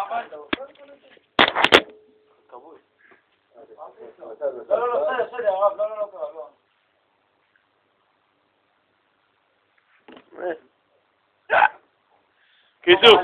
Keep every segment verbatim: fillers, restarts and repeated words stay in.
לא, לא, לא, בסדר, בסדר, הרב, לא, לא, לא, לא. קיצור,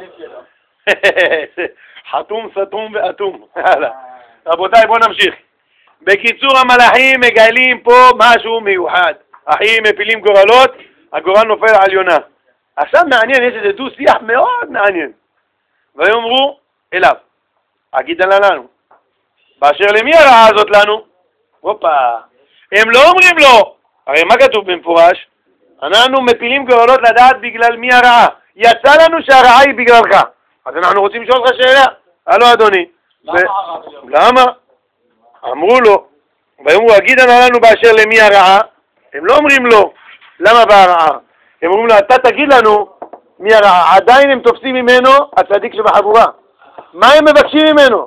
חתום, סתום ואטום. רבותיי, בואו נמשיך. בקיצור, המלאכים מגלים פה משהו מיוחד. אחים מפילים גורלות, הגורל נופל על יונה. עכשיו מעניין, יש איזה דו שיח מאוד מעניין. ויאמרו אליו, הגידה לנו, באשר למי הרעה הזאת לנו? הופה, הם לא אומרים לו, הרי מה כתוב במפורש? אנחנו מפילים גורלות לדעת בגלל מי הרעה. יצא לנו שהרעה היא בגללך. אז אנחנו רוצים לשאול לך שאלה. הלו אדוני. למה? אמרו לו, ויאמרו הגידה לנו באשר למי הרעה. הם לא אומרים לו, למה בהרעה? הם אומרים לו, אתה תגיד לנו מי הרעה. עדיין הם תופסים ממנו הצדיק שבחבורה. מה הם מבקשים ממנו?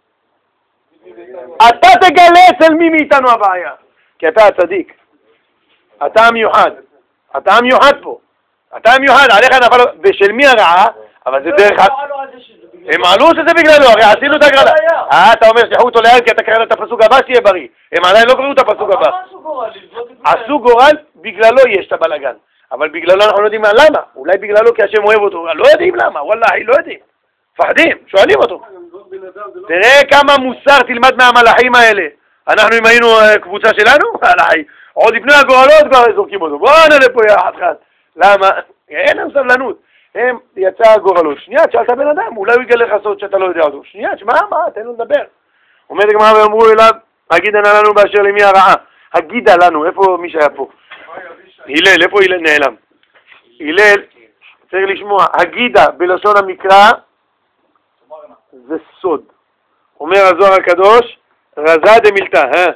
אתה תגלה אצל מי מאיתנו הבעיה. כי אתה הצדיק. אתה המיוחד. אתה המיוחד פה. אתה המיוחד, עליך נפל, ושל מי הרעה? אבל זה דרך... הם עלו שזה בגללו, הרי עשינו את הגרלה. אה, אתה אומר שחו אותו לאן כי אתה קראת את הפסוק הבא שיהיה בריא. הם עדיין לא קראו את הפסוק הבא. עשו גורל, בגללו יש את הבלגן. אבל בגללו אנחנו לא יודעים למה. אולי בגללו כי השם אוהב אותו. לא יודעים למה, וואלה, לא יודעים. פחדים, שואלים אותו. תראה כמה מוסר תלמד מהמלאכים האלה. אנחנו אם היינו קבוצה שלנו, עוד לפני הגורלות כבר זורקים אותו. בוא נעלה פה יחד חד. למה? אין להם סבלנות. הם יצא הגורלות. שנייה, תשאלת בן אדם, אולי הוא יגלה לך סוד שאתה לא יודע אותו. שנייה, תשמע, מה? תן לו לדבר. עומד הגמרא ואמרו אליו, הגידה לנו באשר למי הרעה. הגידה לנו, איפה מי שהיה פה? הלל, איפה הלל נעלם? הלל, צריך לשמוע, הגידה בלשון המקרא זה סוד. אומר הזוהר הקדוש, רזה דמילתא, אה?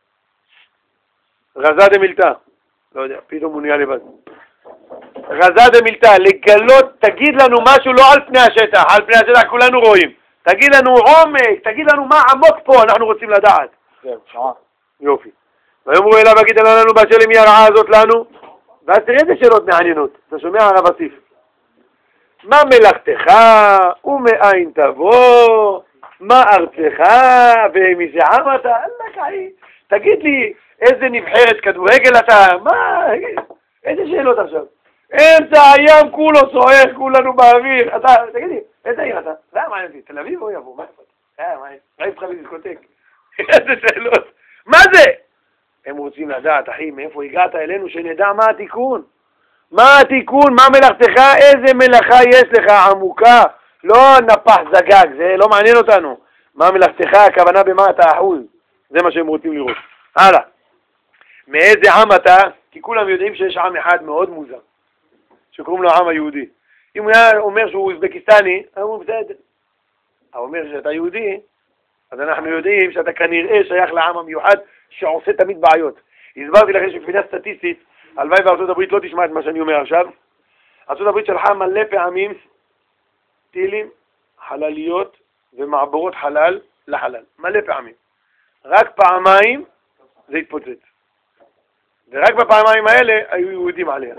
רזה דמילתא. לא יודע, פתאום הוא נהיה לבד. רזה דמילתא, לגלות, תגיד לנו משהו לא על פני השטח, על פני השטח כולנו רואים. תגיד לנו עומק, תגיד לנו מה עמוק פה, אנחנו רוצים לדעת. יופי. ויאמרו אליו, הגידה לנו באשר למי הרעה הזאת לנו, ואז תראה איזה שאלות מעניינות. אתה שומע הרב אסיף? מה מלאכתך ומאין תבוא, מה ארצך ומזה עם אתה? תגיד לי איזה נבחרת כדורגל אתה, מה, איזה שאלות עכשיו? אמצע הים כולו סוער, כולנו באוויר, אתה, תגיד לי, איזה עיר אתה? זה מה אני, תל אביב או יבוא, מה איפה? אה, מה, מה איפה בדיסקוטק? איזה שאלות, מה זה? הם רוצים לדעת, אחי, מאיפה הגעת אלינו, שנדע מה התיקון. מה התיקון, מה מלאכתך, איזה מלאכה יש לך עמוקה, לא נפח זגג, זה לא מעניין אותנו. מה מלאכתך, הכוונה במה אתה אחוז, זה מה שהם רוצים לראות. הלאה, מאיזה עם אתה? כי כולם יודעים שיש עם אחד מאוד מוזר, שקוראים לו העם היהודי. אם הוא היה אומר שהוא אוזבקיסטני, הוא בסדר. הוא אומר שאתה יהודי, אז אנחנו יודעים שאתה כנראה שייך לעם המיוחד שעושה תמיד בעיות. הסברתי לכם שבפינה סטטיסטית, הלוואי בארצות הברית לא תשמע את מה שאני אומר עכשיו. ארצות הברית שלחה מלא פעמים טילים, חלליות ומעבורות חלל לחלל. מלא פעמים. רק פעמיים זה התפוצץ. ורק בפעמיים האלה היו יהודים עליה.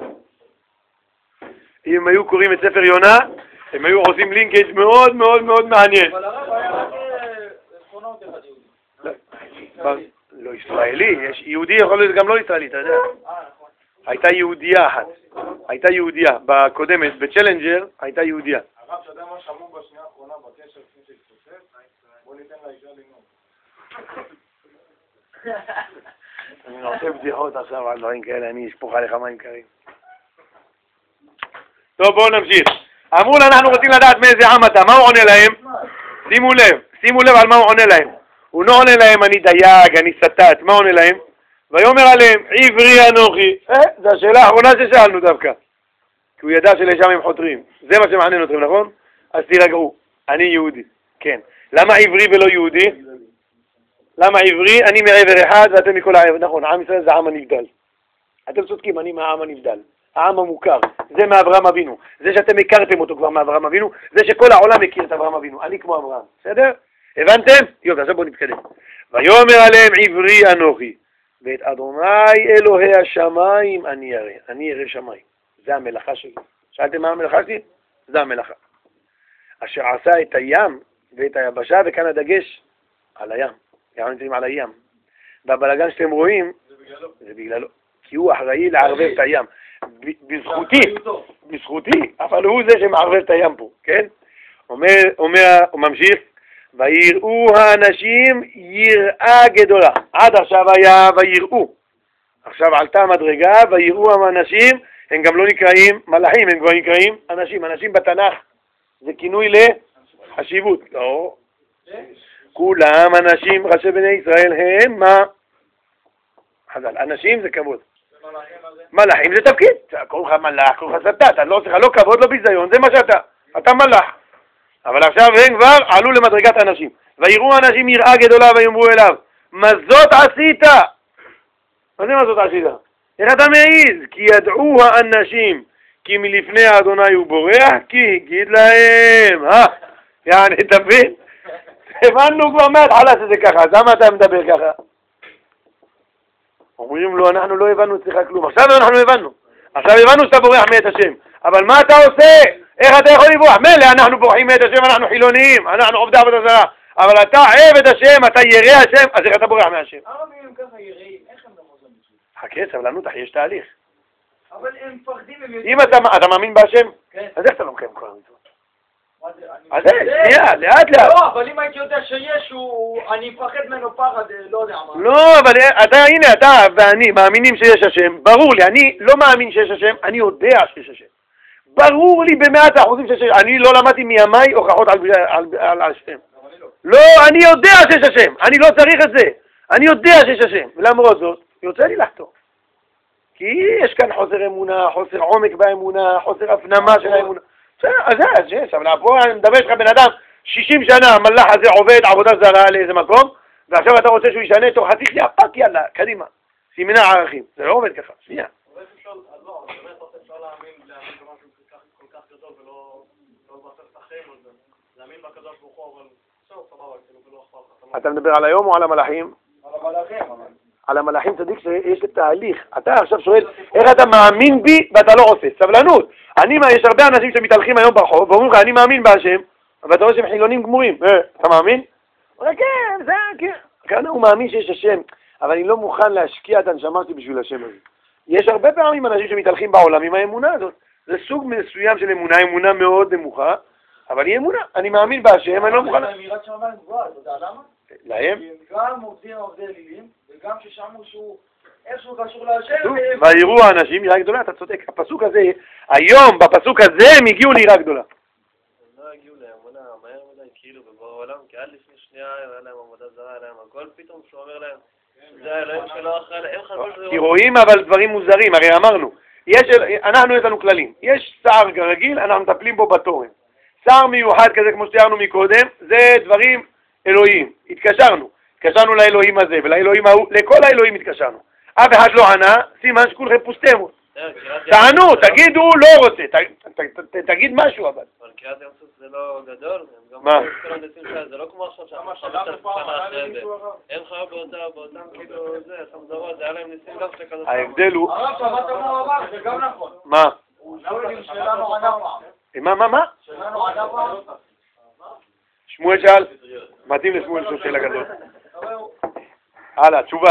אם היו קוראים את ספר יונה, הם היו עושים לינקג' מאוד מאוד מאוד מעניין. אבל הרב היה רק אסטרונאוט אחד יהודי. לא ישראלי, יש יהודי יכול להיות גם לא ישראלי, אתה יודע. הייתה יהודייה אחת, הייתה יהודייה, בקודמת, בצ'לנג'ר, הייתה יהודייה. הרב, שאתה מה שמעו בשנייה האחרונה בקשר לפני שהתפוצץ, בוא ניתן לאישה לנאום. אני עושה בדיחות עכשיו על דברים כאלה, אני אשפוך עליך מים קרים. טוב, בואו נמשיך. אמרו לה, אנחנו רוצים לדעת מאיזה עם אתה, מה הוא עונה להם? שימו לב, שימו לב על מה הוא עונה להם. הוא לא עונה להם, אני דייג, אני סטט, מה עונה להם? ויאמר עליהם, עברי אנוכי. אה, זו השאלה האחרונה ששאלנו דווקא. כי הוא ידע שלשם הם חותרים. זה מה שמעניין אתכם, נכון? אז תירגעו, אני יהודי. כן. למה עברי ולא יהודי? למה עברי? אני מעבר אחד ואתם מכל העבר. נכון, עם ישראל זה העם הנבדל. אתם צודקים, אני מהעם הנבדל. העם המוכר. זה מאברהם אבינו. זה שאתם הכרתם אותו כבר מאברהם אבינו, זה שכל העולם מכיר את אברהם אבינו. אני כמו אברהם. בסדר? הבנתם? יופי, עכשיו בואו נתקדם. ויאמר עליהם עברי אנוכי, ואת אדוני אלוהי השמיים אני ירא. אני ירא שמיים. זה המלאכה שלי. שאלתם מה המלאכה שלי? זה המלאכה. אשר עשה את הים ואת היבשה, וכאן הדגש על הים. אנחנו נמצאים על הים. והבלגן שאתם רואים, זה בגללו. זה בגללו. כי הוא אחראי לערבב את הים. בזכותי, בזכותי, אבל הוא זה שמערבב את הים פה, כן? אומר, אומר, הוא ממשיך, ויראו האנשים יראה גדולה. עד עכשיו היה ויראו. עכשיו עלתה המדרגה, ויראו האנשים, הם גם לא נקראים מלאכים, הם כבר נקראים אנשים. אנשים בתנ"ך זה כינוי לחשיבות. לא. כולם אנשים, ראשי בני ישראל הם מה? חז"ל, אנשים זה כבוד. מלאכים זה תפקיד. קוראים לך מלאך, קוראים לך סטה, אתה לא צריך, לא כבוד, לא ביזיון, זה מה שאתה. אתה מלאך. אבל עכשיו הם כבר עלו למדרגת האנשים. ויראו האנשים יראה גדולה ויאמרו אליו, מה זאת עשית? מה זה מה זאת עשית? איך אתה מעיז? כי ידעו האנשים כי מלפני האדוני הוא בורח, כי הגיד להם, אה, יעני, תבין? הבנו כבר מההתחלה שזה ככה, אז למה אתה מדבר ככה? אומרים לו, אנחנו לא הבנו אצלך כלום. עכשיו אנחנו הבנו. עכשיו הבנו שאתה בורח מאת השם. אבל מה אתה עושה? איך אתה יכול לברוח? מילא, אנחנו בורחים מאת השם, אנחנו חילוניים, אנחנו עובדי עבודה זרה. אבל אתה עבד השם, אתה ירא השם, אז איך אתה בורח מהשם? ערבים הם ככה יראים, איך הם לא מוזרים? חכה, סבלנות, אחי, יש תהליך. אבל הם מפחדים, הם אם אתה מאמין בהשם, אז איך אתה לא מקיים כל המצוות? אז זה, שנייה, לאט לאט. לא, אבל אם הייתי יודע שיש, אני מפחד ממנו פחד, לא יודע מה. לא, אבל אתה, הנה, אתה ואני מאמינים שיש השם, ברור לי, אני לא מאמין שיש השם, אני יודע שיש השם. ברור לי במאת האחוזים שיש השם, אני לא למדתי מימיי הוכחות על השם. לא, אני יודע שיש השם, אני לא צריך את זה, אני יודע שיש השם, ולמרות זאת, יוצא לי לחתור. כי יש כאן חוסר אמונה, חוסר עומק באמונה, חוסר הפנמה של האמונה. אז זה, אז יש, אבל פה אני מדבר שלך בן אדם, שישים שנה המלאך הזה עובד עבודה זרה לאיזה מקום, ועכשיו אתה רוצה שהוא ישנה תוך חצי שנייה, פאק יאללה, קדימה, סימנה ערכים. זה לא עובד ככה, שנייה. אבל אפשר, אז לא, אבל באמת אפשר להאמין, להאמין במשהו כל כך גדול ולא לבטל את החיים על זה. להאמין בקדוש ברוך הוא, אבל בסדר, סבבה, כאילו, ולא אכפת לך. אתה מדבר על היום או על המלאכים? על המלאכים, אבל... על המלאכים צדיק שיש לתהליך. אתה עכשיו שואל, איך אתה מאמין בי ואתה לא עושה? סבלנות. אני, יש הרבה אנשים שמתהלכים היום ברחוב, ואומרים לך, אני מאמין בהשם, ואתה רואה שהם חילונים גמורים. אתה מאמין? הוא אומר, כן, זה, כן. כאן הוא מאמין שיש השם, אבל אני לא מוכן להשקיע את הנשמה שלי בשביל השם הזה. יש הרבה פעמים אנשים שמתהלכים בעולם עם האמונה הזאת. זה סוג מסוים של אמונה, אמונה מאוד נמוכה, אבל היא אמונה. אני מאמין בהשם, אני לא מוכן... אמירת שמיים גבוהה, אתה יודע למה? להם? גם עובדים עובדי אלילים, וגם ששמו שהוא איכשהו קשור להשם. ויראו האנשים יראה גדולה, אתה צודק. הפסוק הזה, היום בפסוק הזה הם הגיעו ליראה גדולה. הם לא הגיעו לאמונה מהר מדי, כאילו בעולם, כי עד לפני שנייה היה להם עבודה זרה, היה להם הכל, פתאום שהוא אומר להם, זה האלוהים שלא אחרי להם, הם חשבו שזה... כי רואים אבל דברים מוזרים, הרי אמרנו, אנחנו יש לנו כללים, יש שר רגיל, אנחנו מטפלים בו בתורן. שר מיוחד כזה כמו שתיארנו מקודם, זה דברים אלוהים, התקשרנו, התקשרנו לאלוהים הזה ולאלוהים ההוא, לכל האלוהים התקשרנו. אף אחד לא ענה, סימן שכולכם פוסטמו. תענו, תגידו, לא רוצה, תגיד משהו אבל. אבל קריאת ים סוף זה לא גדול, מה? זה לא כמו עכשיו שאנחנו חמש שנה אחרי זה. הם חיו באותם כאילו זה, סמדרות, זה היה להם ניסים גם שכזה. ההבדל הוא... הרב שמעת מה הוא אמר, זה גם נכון. מה? הוא שואל אם שלנו ענה פעם. מה, מה, מה? שלנו ענה פעם. שמואל שאל, מתאים לשמואל לשאול שאלה גדול. הלאה, תשובה.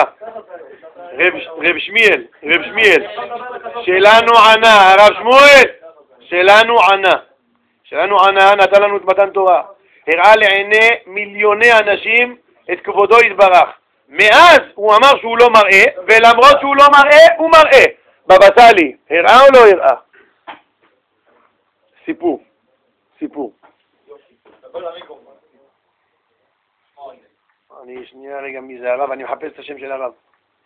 רב שמואל, רב שמואל, שלנו ענה, הרב שמואל, שלנו ענה, שלנו ענה, נתן לנו את מתן תורה, הראה לעיני מיליוני אנשים את כבודו יתברך. מאז הוא אמר שהוא לא מראה, ולמרות שהוא לא מראה, הוא מראה. בבא סאלי, הראה או לא הראה? סיפור, סיפור. אני שנייה רגע מי זה הרב, אני מחפש את השם של הרב.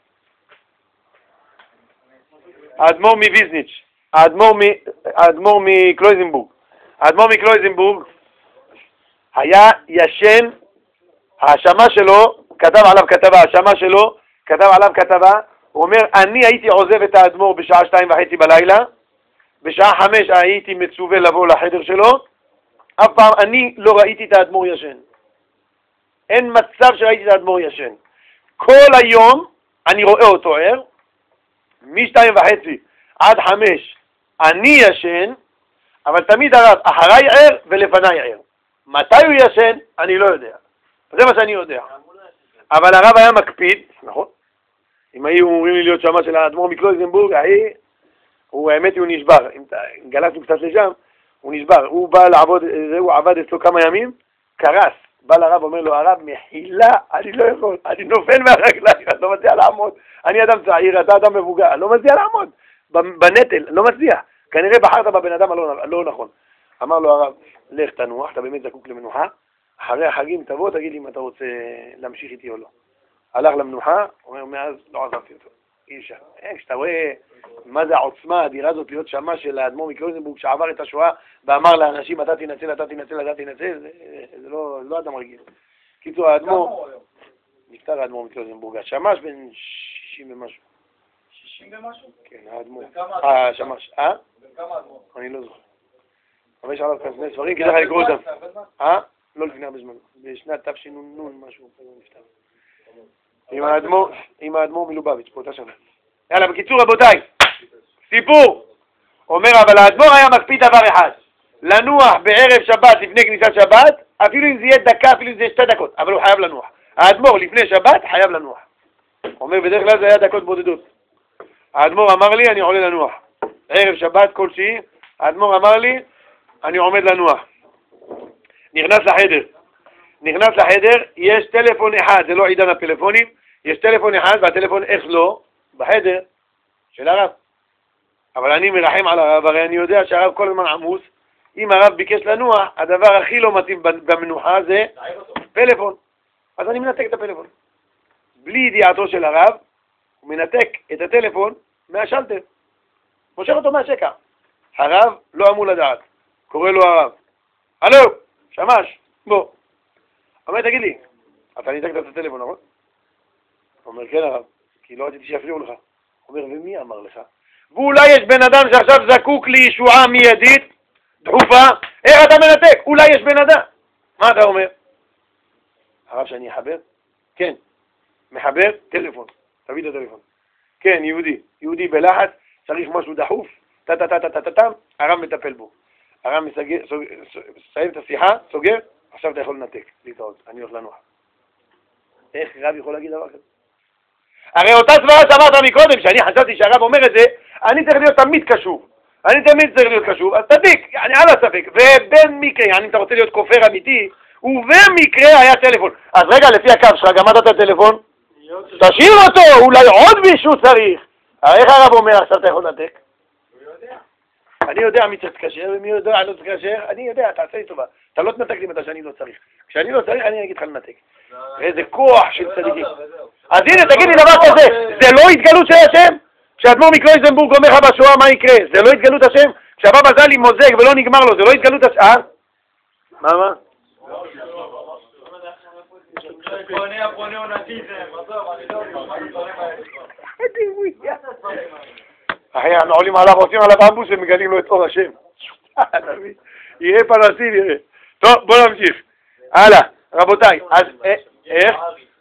האדמו"ר מוויזניץ', האדמו"ר מקלויזנבורג. האדמו"ר מקלויזנבורג היה ישן, האשמה שלו, כתב עליו כתבה, האשמה שלו, כתב עליו כתבה, הוא אומר, אני הייתי עוזב את האדמו"ר בשעה שתיים וחצי בלילה, בשעה חמש הייתי מצווה לבוא לחדר שלו, אף פעם אני לא ראיתי את האדמו"ר ישן. אין מצב שראיתי את האדמו"ר ישן. כל היום אני רואה אותו ער, משתיים וחצי עד חמש אני ישן, אבל תמיד הרב אחריי ער ולפניי ער. מתי הוא ישן? אני לא יודע. זה מה שאני יודע. אבל הרב היה מקפיד, נכון? אם היו אומרים לי להיות שמה של האדמו"ר מקלויזנבורג, הוא, האמת היא, הוא נשבר. אם גלסנו קצת לשם, הוא נשבר. הוא בא לעבוד, הוא עבד אצלו כמה ימים, קרס. בא לרב, אומר לו, הרב, מחילה, אני לא יכול, אני נופל מהרגליים, אני לא מציע לעמוד. אני אדם צעיר, אתה אדם מבוגר, אני לא מציע לעמוד. בנטל, לא מציע. כנראה בחרת בבן אדם הלא, הלא נכון. אמר לו הרב, לך תנוח, אתה באמת זקוק למנוחה. אחרי החגים תבוא, תגיד לי אם אתה רוצה להמשיך איתי או לא. הלך למנוחה, אומר, מאז לא עזבתי אותו. אי אפשר. כשאתה רואה מה זה העוצמה האדירה הזאת להיות שמה של האדמו"ר מקלויזנבורג שעבר את השואה ואמר לאנשים, אתה תנצל, אתה תנצל, אתה תנצל, זה, זה לא, לא אדם רגיל. קיצור, האדמו"ר, נפטר האדמו"ר מקלויזנבורג, השמש בין שישים ומשהו. שישים ומשהו? כן, האדמו"ר. אה, השמש. אה? בין כמה האדמו"ר? אני לא זוכר. אבל יש עליו כמה ספרים, כדאי לך לקרוא אותם. אה? לא לפני הרבה זמן. בשנת תשנ"נ משהו, נפטר. עם האדמו"ר מלובביץ' באותה שנה. יאללה, בקיצור רבותיי, סיפור. אומר, אבל האדמו"ר היה מקפיד דבר אחד, לנוח בערב שבת לפני כניסת שבת, אפילו אם זה יהיה דקה, אפילו אם זה יהיה שתי דקות, אבל הוא חייב לנוח. האדמו"ר לפני שבת חייב לנוח. אומר, בדרך כלל זה היה דקות בודדות. האדמו"ר אמר לי, אני עולה לנוח. ערב שבת כלשהי, האדמו"ר אמר לי, אני עומד לנוח. נכנס לחדר. נכנס לחדר, יש טלפון אחד, זה לא עידן הפלאפונים, יש טלפון אחד, והטלפון איך לא, בחדר של הרב. אבל אני מרחם על הרב, הרי אני יודע שהרב כל הזמן עמוס. אם הרב ביקש לנוח, הדבר הכי לא מתאים במנוחה זה פלאפון. אז אני מנתק את הפלאפון. בלי ידיעתו של הרב, הוא מנתק את הטלפון מהשלטר. מושך אותו מהשקע. הרב לא אמור לדעת. קורא לו הרב. הלו, שמש, בוא. אומר, תגיד לי, אתה ניתקת את הטלפון, נכון? הוא אומר, כן הרב, כי לא רציתי שיפריעו לך. הוא אומר, ומי אמר לך? ואולי יש בן אדם שעכשיו זקוק לישועה מיידית, דחופה, איך אתה מנתק? אולי יש בן אדם. מה אתה אומר? הרב שאני אחבר? כן. מחבר? טלפון. תביא את הטלפון. כן, יהודי. יהודי בלחץ, צריך משהו דחוף, טה-טה-טה-טה-טה-טם, הרב מטפל בו. הרב מסיים את השיחה, סוגר, עכשיו אתה יכול לנתק, להתראות, אני הולך לנוח. איך רב יכול להגיד דבר כזה? הרי אותה סברה שאמרת מקודם, שאני חשבתי שהרב אומר את זה, אני צריך להיות תמיד קשוב. אני תמיד צריך להיות קשוב, אז תדיק, אני על הספק. ובין מקרה, אם אתה רוצה להיות כופר אמיתי, ובמקרה היה טלפון. אז רגע, לפי הקו שלך, גמרת את הטלפון? תשאיר אותו, אולי עוד מישהו צריך. הרי איך הרב אומר, עכשיו אתה יכול לנתק? אני יודע מי צריך להתקשר ומי יודע לא צריך להתקשר, אני יודע, תעשה לי טובה. אתה לא תנתק לי מתי שאני לא צריך. כשאני לא צריך, אני אגיד לך לנתק. איזה כוח של צדיקים. אז הנה, תגיד לי דבר כזה, זה לא התגלות של השם? כשאדמו"ר מקלויזנבורג אומר לך בשואה מה יקרה, זה לא התגלות השם? כשהבבא זלי מוזג ולא נגמר לו, זה לא התגלות השם? אה? מה, מה? אחי, אנחנו עולים עליו, עושים עליו אמבוס ומגלים לו את אור השם. יהיה פלסטין, יראה. טוב, בוא נמשיך. הלאה, רבותיי, אז איך?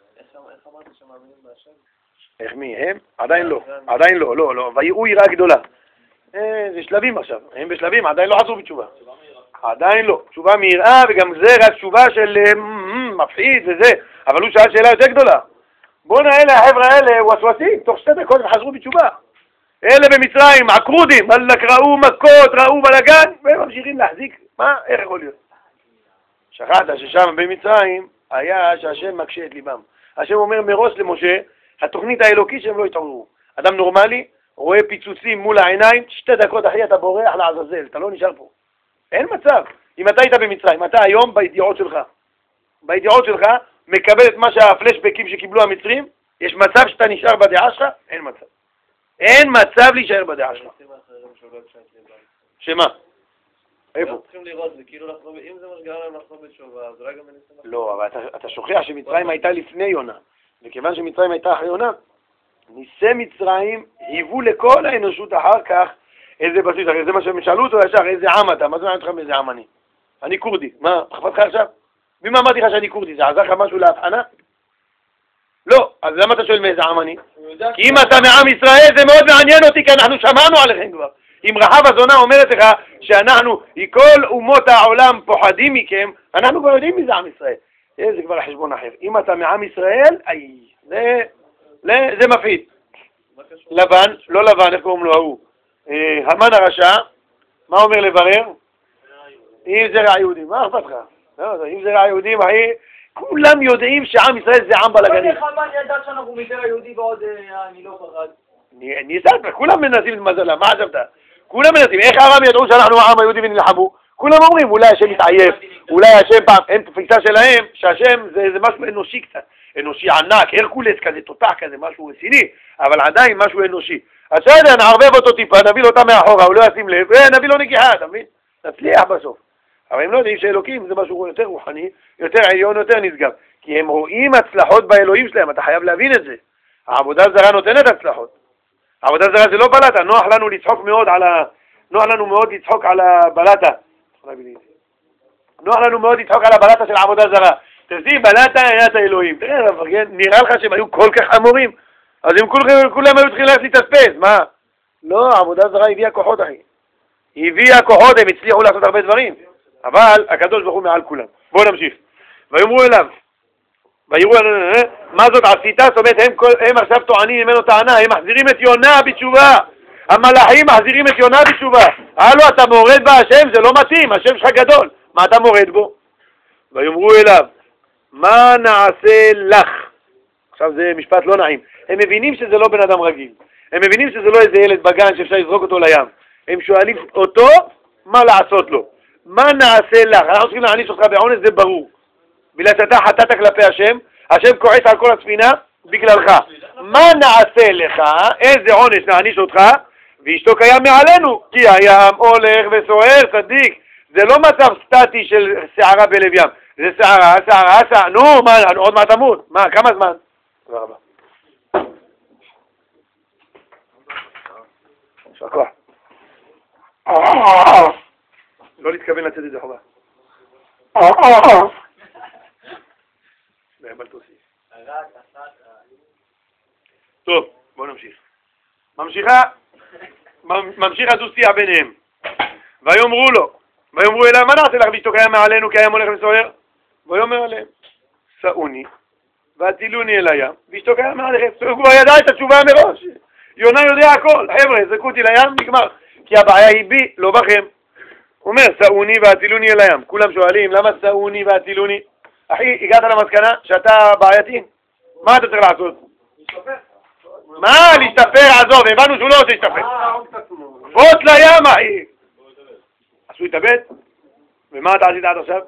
איך מי? הם? עדיין לא, עדיין לא, לא, לא, ויראו יראה גדולה. זה שלבים עכשיו, הם בשלבים, עדיין לא חזרו בתשובה. עדיין לא, תשובה מיראה, וגם זה רק תשובה של מפחיד וזה, אבל הוא שאל שאלה יותר גדולה. בוא נראה לחבר'ה האלה, ווסוסים, תוך שתי דקות וחזרו בתשובה. אלה במצרים, עקרודים, מלק ראו מכות, ראו בלגן, והם ממשיכים להחזיק. מה? איך יכול להיות? שכחת ששם במצרים היה שהשם מקשה את ליבם. השם אומר מראש למשה, התוכנית האלוקית שהם לא יתעוררו. אדם נורמלי רואה פיצוצים מול העיניים, שתי דקות אחרי אתה בורח לעזאזל, אתה לא נשאר פה. אין מצב. אם אתה היית במצרים, אתה היום בידיעות שלך. בידיעות שלך מקבל את מה שהפלשבקים שקיבלו המצרים, יש מצב שאתה נשאר בדעה שלך? אין מצב. אין מצב להישאר בדעה שלך. שמה? איפה? צריכים לראות, זה כאילו לחזור, אם זה מה שגרם להם לחזור בתשובה, אז אולי גם מנסים לחזור. לא, אבל אתה שוכח שמצרים הייתה לפני יונה, וכיוון שמצרים הייתה אחרי יונה, ניסי מצרים היוו לכל האנושות אחר כך איזה בסיס, הרי זה מה שהם שאלו אותו ישר, איזה עם אתה, מה זה מעניין אותך מאיזה עם אני? אני קורדי, מה, אכפת לך עכשיו? ומה אמרתי לך שאני קורדי, זה עזר לך משהו להבחנה? לא, אז למה אתה שואל מאיזה עם אני? כי אם אתה מעם ישראל זה מאוד מעניין אותי, כי אנחנו שמענו עליכם כבר. אם רחב הזונה אומרת לך שאנחנו, כל אומות העולם פוחדים מכם, אנחנו כבר יודעים מי זה עם ישראל. זה כבר חשבון אחר. אם אתה מעם ישראל, איי, זה, זה, זה מפחיד. לבן, לא לבן, איך קוראים לו ההוא? המן הרשע, מה אומר לברר? אם זה רע יהודים, מה אכפת לך? אם זה רע יהודים, כולם יודעים שעם ישראל זה עם בלגנים. איך המן ידע שאנחנו מזרע יהודי ועוד אני לא פחד? ניסת, כולם מנסים את מזלם, מה חשבת? כולם מנסים, איך הרם ידעו שאנחנו העם היהודי ונלחמו? כולם אומרים, אולי השם מתעייף, אולי השם פעם, אין תפיסה שלהם, שהשם זה, זה משהו אנושי קצת, אנושי ענק, הרקולס כזה, תותח כזה, משהו רציני, אבל עדיין משהו אנושי. אז בסדר, נערבב אותו טיפה, נביא לו אותה מאחורה, הוא לא ישים לב, ונביא לו נגיחה, אתה מבין? נצליח בסוף. אבל הם לא יודעים שאלוקים זה משהו יותר רוחני, יותר עליון, יותר נשגב. כי הם רואים הצלחות באלוהים שלהם, אתה חייב להבין את זה. העבודה זרה נותנת הצלחות. העבודה זרה זה לא בלטה, נוח לנו לצחוק מאוד על ה... נוח לנו מאוד לצחוק על הבלטה. נוח לנו מאוד לצחוק על הבלטה של העבודה זרה. תראה, בלטה היה את האלוהים. תראה, נראה לך שהם היו כל כך חמורים. אז הם כולם היו צריכים ללכת להתאספס, מה? לא, העבודה זרה הביאה כוחות, אחי. היא הביאה כוחות, הם הצליחו לעשות הרבה דברים. אבל הקדוש ברוך הוא מעל כולם. בואו נמשיך. ויאמרו אליו, ויראו אליו, מה זאת עשית? זאת אומרת, הם, הם עכשיו טוענים ממנו טענה, הם מחזירים את יונה בתשובה. המלאכים מחזירים את יונה בתשובה. הלו, אתה מורד בהשם, זה לא מתאים, השם שלך גדול. מה אתה מורד בו? ויאמרו אליו, מה נעשה לך? עכשיו זה משפט לא נעים. הם מבינים שזה לא בן אדם רגיל. הם מבינים שזה לא איזה ילד בגן שאפשר לזרוק אותו לים. הם שואלים אותו, מה לעשות לו? מה נעשה לך? אנחנו צריכים להעניש אותך בעונש, זה ברור. בגלל שאתה חטאת כלפי השם, השם כועס על כל הספינה בגללך. מה נעשה לך? איזה עונש נעניש אותך? ואשתו קיים מעלינו, כי הים הולך וסוער, צדיק. זה לא מצב סטטי של שערה בלב ים. זה שערה, שערה, שערה. נו, מה, עוד מעט תמות. מה, כמה זמן? תודה רבה. שקוע. לא להתכוון לצאת את זה חובה. טוב, בואו נמשיך. ממשיכה, ממשיך הדו-שיח ביניהם. ויאמרו לו, ויאמרו אליו, מה נעשה לך ואשתו קיים מעלינו כי הים הולך וסוער? ויאמר עליהם, שאוני והטילוני אל הים ואשתו קיים מעליכם. הוא כבר ידע את התשובה מראש. יונה יודע הכל. חבר'ה, זרקו אותי לים, נגמר. כי הבעיה היא בי, לא בכם. הוא אומר, שאוני והטילוני אל הים. כולם שואלים, למה שאוני והטילוני? אחי, הגעת למסקנה שאתה בעייתי? מה אתה צריך לעשות? מה? להשתפר, עזוב, הבנו שהוא לא רוצה להשתפר. בוט לים, אחי. עשו להתאבד? ומה אתה עשית עד עכשיו?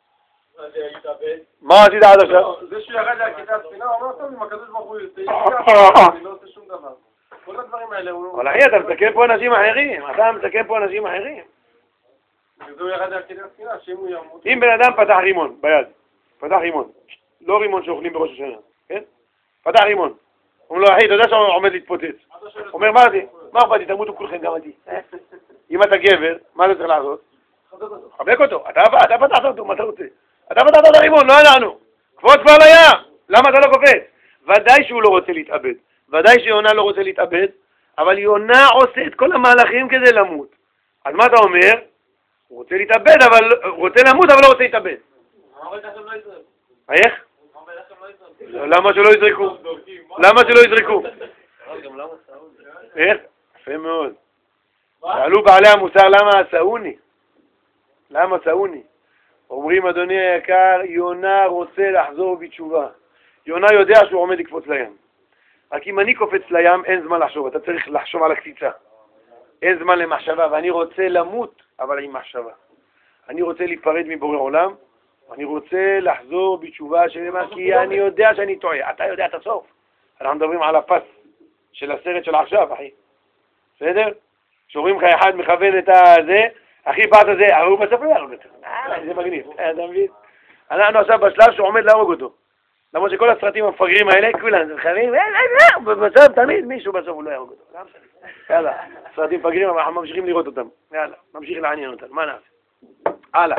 מה עשית עד עכשיו? זה שהוא ירד להקיטה הספינה, הוא אומר, טוב, אם הקדוש ברוך הוא יוצא, אני לא עושה שום דבר. כל הדברים האלה הוא... אבל אחי, אתה מסכן פה אנשים אחרים. אתה מסכן פה אנשים אחרים. זה הוא ירד להקיטה הספינה, שאם הוא ימות... אם בן אדם פתח רימון ביד, פתח רימון, לא רימון שאוכלים בראש השנה, כן? פתח רימון. אומר לו, אחי, אתה יודע שהוא עומד להתפוצץ. אומר, מה זה? מה אכפת לי? תמותו כולכם גם אותי. אם אתה גבר, מה אתה צריך לעשות? חבק אותו. אתה פתחת אותו, מה אתה רוצה? אתה פתחת את הרימון, לא אנחנו. קפוץ כבר לים. למה אתה לא קופץ? ודאי שהוא לא רוצה להתאבד. ודאי שיונה לא רוצה להתאבד, אבל יונה עושה את כל המהלכים כדי למות. אז מה אתה אומר? הוא רוצה להתאבד, אבל הוא רוצה למות, אבל לא רוצה להתאבד. איך? למה שלא יזרקו? למה שלא יזרקו? איך? יפה מאוד. שאלו בעלי המוסר למה שאוני? למה שאוני? אומרים, אדוני היקר, יונה רוצה לחזור בתשובה. יונה יודע שהוא עומד לקפוץ לים. רק אם אני קופץ לים, אין זמן לחשוב. אתה צריך לחשוב על הקציצה. אין זמן למחשבה, ואני רוצה למות, אבל עם מחשבה. אני רוצה להיפרד מבורא עולם, אני רוצה לחזור בתשובה שלמה, כי אני יודע שאני טועה. אתה יודע את הסוף. אנחנו מדברים על הפס של הסרט של עכשיו, אחי. בסדר? שאומרים לך אחד מכוון את הזה, אחי פס הזה, הוא בסוף לא יהרוג אותו. זה מגניב, אתה מבין? אנחנו עכשיו בשלב שעומד להרוג אותו. למרות שכל הסרטים המפגרים האלה, כולם זה מכוונים, בסוף תמיד מישהו בסוף הוא לא יהרוג אותו. יאללה, סרטים מפגרים, אבל אנחנו ממשיכים לראות אותם. יאללה, ממשיך לעניין אותם. מה נעשה? הלאה.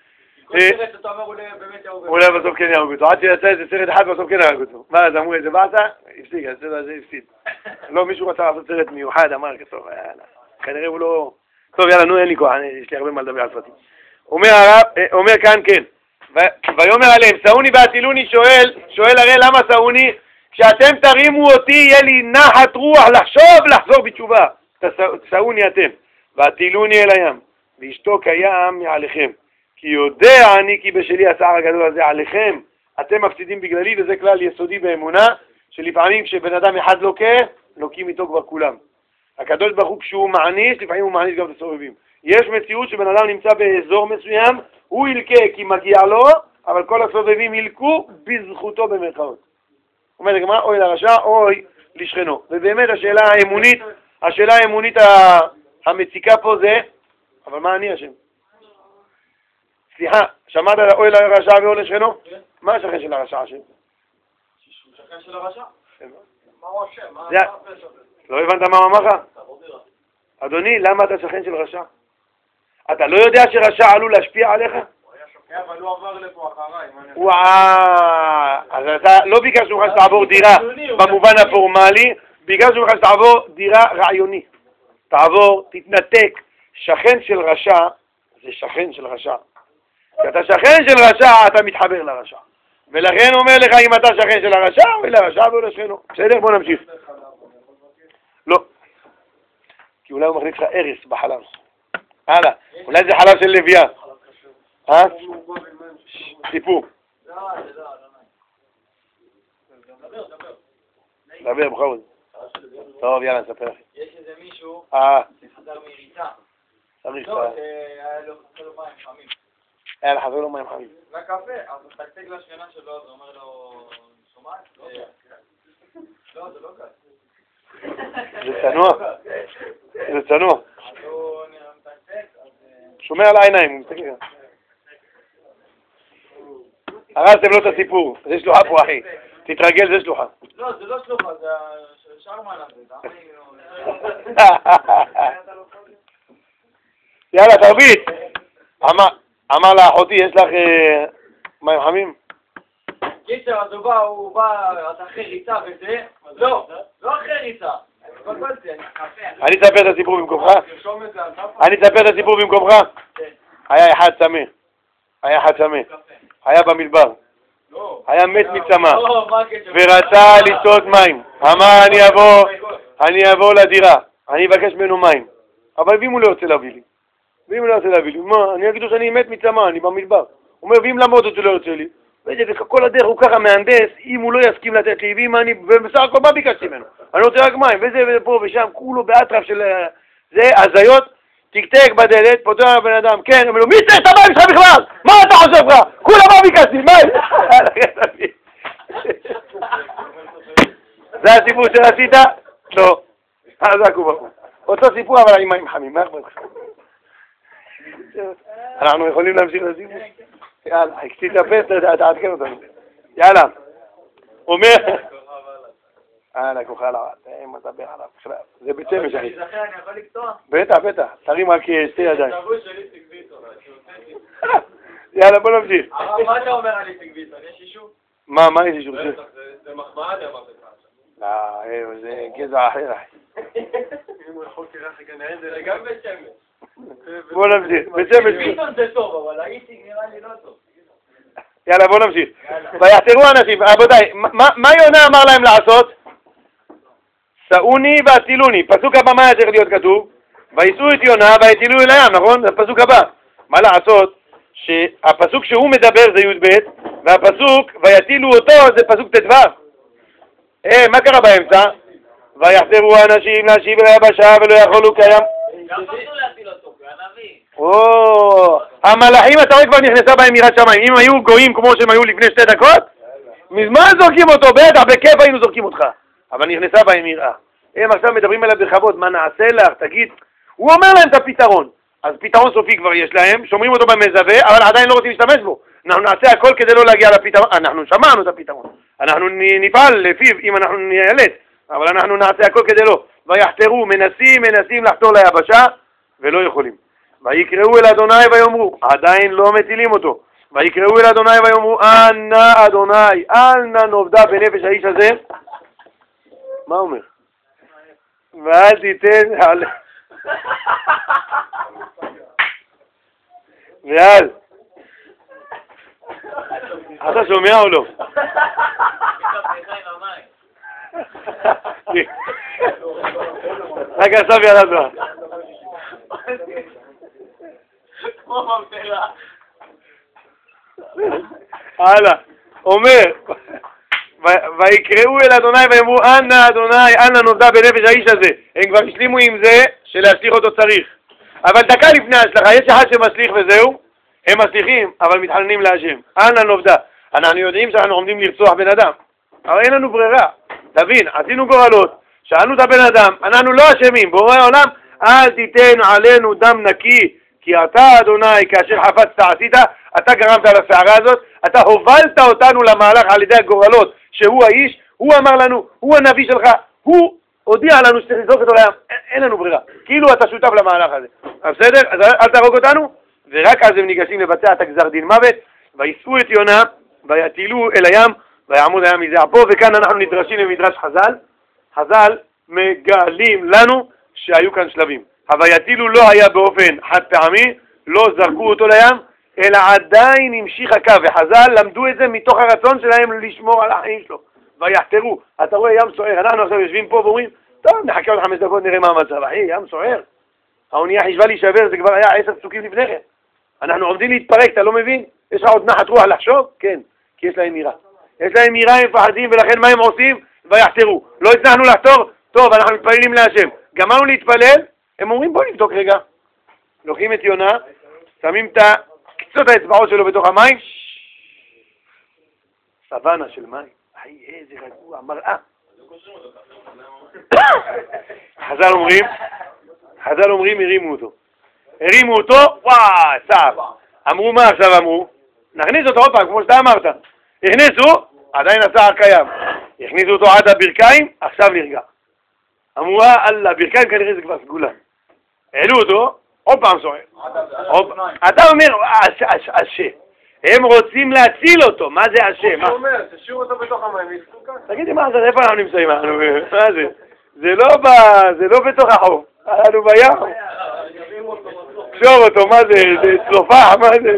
אולי בסוף כן יהרוג אותו. עד שיצא איזה סרט אחד בסוף כן יהרוג אותו. מה, אז אמרו איזה בעצה? הפסיק, הסרט הזה הפסיד. לא, מישהו רצה לעשות סרט מיוחד, אמר כסוף, יאללה. כנראה הוא לא... טוב, יאללה, נו, אין לי כוח, יש לי הרבה מה לדבר על סרטים. אומר הרב, אומר כאן, כן. ויאמר עליהם, סעוני והצילוני שואל, שואל הרי למה סעוני? כשאתם תרימו אותי, יהיה לי נחת רוח לחשוב, לחזור בתשובה. סעוני אתם, והצילוני אל הים, וישתוק הים מעליכם. כי יודע אני כי בשלי הסער הגדול הזה עליכם, אתם מפסידים בגללי, וזה כלל יסודי באמונה, שלפעמים כשבן אדם אחד לוקה, לוקים איתו כבר כולם. הקדוש ברוך הוא כשהוא מעניש, לפעמים הוא מעניש גם את הסובבים. יש מציאות שבן אדם נמצא באזור מסוים, הוא ילקה כי מגיע לו, אבל כל הסובבים ילקו בזכותו במרכאות. אומרת הגמרא, אוי לרשע, אוי לשכנו. ובאמת השאלה האמונית, השאלה האמונית המציקה פה זה, אבל מה אני השם? סליחה, שמעת על אוי לרשע ואוי לשכנו? מה השכן של הרשע השם? שהוא שכן של הרשע? מה הוא השם? מה זה- הפשע? לא הבנת מה הוא אמר לך? אדוני, למה אתה שכן של רשע? אתה לא יודע שרשע עלול להשפיע עליך? כן, אבל הוא עבר לפה אחריי. מה אני- וואו, אז אתה לא ביקשנו ממך שתעבור דירה במובן הפורמלי, ביקשנו ממך שתעבור דירה רעיונית. תעבור, תתנתק. שכן של רשע זה שכן של רשע. כשאתה שכן של רשע, אתה מתחבר לרשע. ולכן אומר לך אם אתה שכן של הרשע, או לרשע או לשכנו. בסדר? בוא נמשיך. לא. כי אולי הוא מכניס לך ארס בחלב. הלאה. אולי זה חלב של לוויה. אה? סיפור. דבר, בכבוד. טוב, יאללה, נספר לכם. יש איזה מישהו אה, שחזר מריצה. צריך לא, שהיה לו חסר לו מים חמים. היה לך חבר לו מים חמים. לקפה, אז הוא מתקתק לשכנה שלו, אז הוא אומר לו, שומעת? לא, זה לא קל. זה צנוע. זה צנוע. אז הוא מתקתק, אז... שומע על העיניים, הוא מסתכל. הרסתם לו את הסיפור. זה שלוחה פה, אחי. תתרגל, זה שלוחה. לא, זה לא שלוחה, זה השרמן הזה. יאללה, תרביץ. אמר, אמר לאחותי, יש לך אה, מים חמים? קיצר, אז הוא בא, הוא בא, אתה אחרי ריצה וזה, לא, לא אחרי ריצה. התבלבלתי, אני קפה. אני אספר את הסיפור במקומך? תרשום את זה על טאפה. אני אספר את הסיפור במקומך? היה אחד צמא. היה אחד צמא. היה במדבר. לא. היה מת מצמא. לא, מה הקשר? ורצה לשתות מים. אמר אני אבוא, אני אבוא לדירה. אני אבקש ממנו מים. אבל ואם הוא לא יוצא להביא לי? ואם הוא לא יוצא להביא לי? מה? אני אגיד לו שאני מת מצמא, אני במדבר. הוא אומר, ואם למרות אותו לא יוצא לי? וכל הדרך הוא ככה מהנדס, אם הוא לא יסכים לתת לי, ואם אני, ובסך הכל מה ביקשתי ממנו? אני רוצה רק מים, וזה ופה ושם, כולו באטרף של זה, הזיות, תקתק בדלת, פותח הבן אדם, כן, אומר לו, מי צריך את המים שלך בכלל? מה אתה חושב לך? כולה מה ביקשתי, מים? זה הסיפור שעשית? לא. חזק ובחור. אותו סיפור אבל עם מים חמים, מה אכפת לך? אנחנו יכולים להמשיך לסיפור? יאללה, קצת תאפס, תעדכן אותנו. יאללה. אומר... יאללה, כוחה עליו, תראה מה דבר עליו בכלל. זה בית שמש, אחי. תיזכר, אני יכול לקטוע? בטח, בטח. תרים רק שתי ידיים. תבוא שלי תגביתו. יאללה, בוא נמשיך. הרב, מה אתה אומר על איציק ביטון? יש אישור? מה, מה יש אישור? זה מחמאה, אני אמרתי לך עכשיו. לא, זה גזע אחר, אחי. אם הוא יכול כרח לגנן, זה גם בית שמש. בוא נמשיך. בית שמש. ביטון זה טוב, אבל האיציק נראה לי לא טוב. יאללה, בוא נמשיך. ויחתרו אנשים, רבותיי, מה יונה אמר להם לעשות? סעוני והצילוני. פסוק הבא, מה היה צריך להיות כתוב? ויסעו את יונה והצילו אל הים, נכון? זה הפסוק הבא. מה לעשות? שהפסוק שהוא מדבר זה י"ב, והפסוק ויצילו אותו זה פסוק ט"ו. אה, מה קרה באמצע? ויחתרו אנשים להשיב אל היבשה ולא יכולו קיים. גם רצו להציל אותו, כי הוא הנביא. או, המלאכים אתה רואה כבר נכנסה בהם יראת שמיים. אם היו גויים כמו שהם היו לפני שתי דקות, מזמן זורקים אותו, בטח, בכיף היינו זורקים אותך. אבל נכנסה בהם יראה. הם עכשיו מדברים עליו בכבוד, מה נעשה לך, תגיד. הוא אומר להם את הפתרון. אז פתרון סופי כבר יש להם, שומרים אותו במזווה, אבל עדיין לא רוצים להשתמש בו. אנחנו נעשה הכל כדי לא להגיע לפתרון. אנחנו שמענו את הפתרון. אנחנו נפעל לפיו אם אנחנו נעלת, אבל אנחנו נעשה הכל כדי לא. ויחתרו, מנסים, מנסים לחתור ליבשה, ולא יכולים. ויקראו אל אדוני ויאמרו, עדיין לא מצילים אותו. ויקראו אל אדוני ויאמרו, אנא אדוני, אל נא נאבדה בנפש האיש הזה. מה אומר? ואל תיתן, ויאל, אתה שומע או לא? רק עכשיו ירד לה. הלאה, אומר, ויקראו אל אדוני ויאמרו אנא אדוני, אנא נודע בנפש האיש הזה. הם כבר השלימו עם זה שלהשליך אותו צריך. אבל דקה לפני ההשלכה, יש אחד שמשליך וזהו, הם משליכים, אבל מתחננים להשם. אנא נובדה. אנחנו יודעים שאנחנו עומדים לרצוח בן אדם, אבל אין לנו ברירה. תבין, עשינו גורלות, שאלנו את הבן אדם, אנחנו לא אשמים, בורא העולם, אל תיתן עלינו דם נקי, כי אתה אדוני, כאשר חפצת עשית, אתה גרמת לסערה הזאת, אתה הובלת אותנו למהלך על ידי הגורלות, שהוא האיש, הוא אמר לנו, הוא הנביא שלך, הוא הודיע לנו שצריך לזרוק אותו לים, אין, אין לנו ברירה, כאילו אתה שותף למהלך הזה. בסדר? אז אל תהרוג אותנו, ורק אז הם ניגשים לבצע את הגזר דין מוות, ויסעו את יונה, ויטילו אל הים, ויעמוד הים מזה פה, וכאן אנחנו נדרשים למדרש חז"ל. חז"ל מגלים לנו שהיו כאן שלבים. הויטילו לא היה באופן חד פעמי, לא זרקו אותו לים, אלא עדיין המשיך הקו, וחז"ל למדו את זה מתוך הרצון שלהם לשמור על החיים שלו. ויחתרו, אתה רואה ים סוער, אנחנו עכשיו יושבים פה ואומרים, טוב, נחכה עוד חמש דקות נראה מה המצב, אחי, ים סוער. האונייה חישבה להישבר, זה כבר היה עשר פסוקים לפני כן. אנחנו עומדים להתפרק, אתה לא מבין? יש לך עוד נחת רוח לחשוב? כן, כי יש להם מירה. יש להם מירה, הם פחדים, ולכן מה הם עושים? ויחתרו. לא הצלחנו לחתור, טוב, אנחנו מתפללים להשם. גמרנו להתפלל, הם אומרים בוא נבדוק רגע. לוקחים את יונה, שמים את קצות האצבעות שלו בתוך המים, סוואנה של מים. היי, איזה רגוע, מראה. חז"ל אומרים, חז"ל אומרים, הרימו אותו. הרימו אותו, וואי, סער. אמרו מה עכשיו אמרו? נכניס אותו עוד פעם, כמו שאתה אמרת. הכניסו, עדיין הסער קיים. הכניסו אותו עד הברכיים, עכשיו נרגע. אמרו, אללה, ברכיים כנראה זה כבר סגולה. העלו אותו, עוד פעם סוער. אתה אומר, אשה. הם רוצים להציל אותו, מה זה אשה? הוא אומר, תשאירו אותו בתוך המים, יסתו כאן. תגידי, מה זה, איפה אנחנו נמצאים? מה זה? זה לא בתוך החוף, אנחנו בים. שור אותו, מה זה? זה צלופה, מה זה?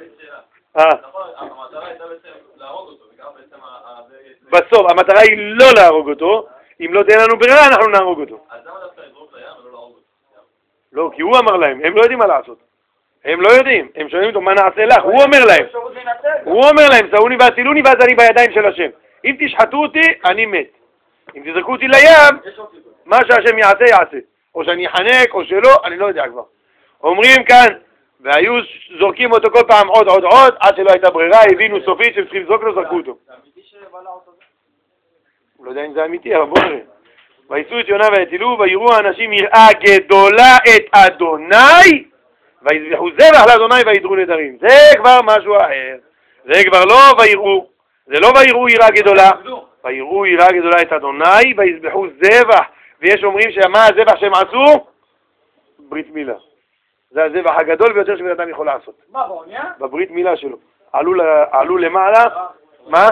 המטרה הייתה בעצם להרוג אותו, וגם בעצם... בסוף, המטרה היא לא להרוג אותו, אם לא תהיה לנו ברירה, אנחנו נהרוג אותו. אז למה דווקא לזרוק לים ולא להרוג אותו? לא, כי הוא אמר להם, הם לא יודעים מה לעשות. הם לא יודעים, הם שואלים אותו מה נעשה לך, הוא אומר להם. הוא אומר להם, סעוני והצילוני ואז אני בידיים של השם. אם תשחטו אותי, אני מת. אם תזרקו אותי לים, מה שהשם יעשה, יעשה. או שאני אחנק או שלא, אני לא יודע כבר. אומרים כאן, והיו זורקים אותו כל פעם עוד עוד עוד, עד שלא הייתה ברירה, הבינו סופית שהם צריכים לזרוק לו, זרקו אותו. הוא לא יודע אם זה אמיתי, אבל בואו נראה. ויסעו את יונה ויטילו, ויראו האנשים יראה גדולה את אדוני, ויזבחו זבח לאדוני וידרו נדרים. זה כבר משהו אחר. זה כבר לא ויראו. זה לא ויראו יראה גדולה. ויראו יראה גדולה את אדוני, ויזבחו זבח. ויש אומרים שמה הזבח שהם עשו? ברית מילה. זה הזבח הגדול ביותר שבן אדם יכול לעשות. מה, בעוניה? בברית מילה שלו. עלו למעלה. מה?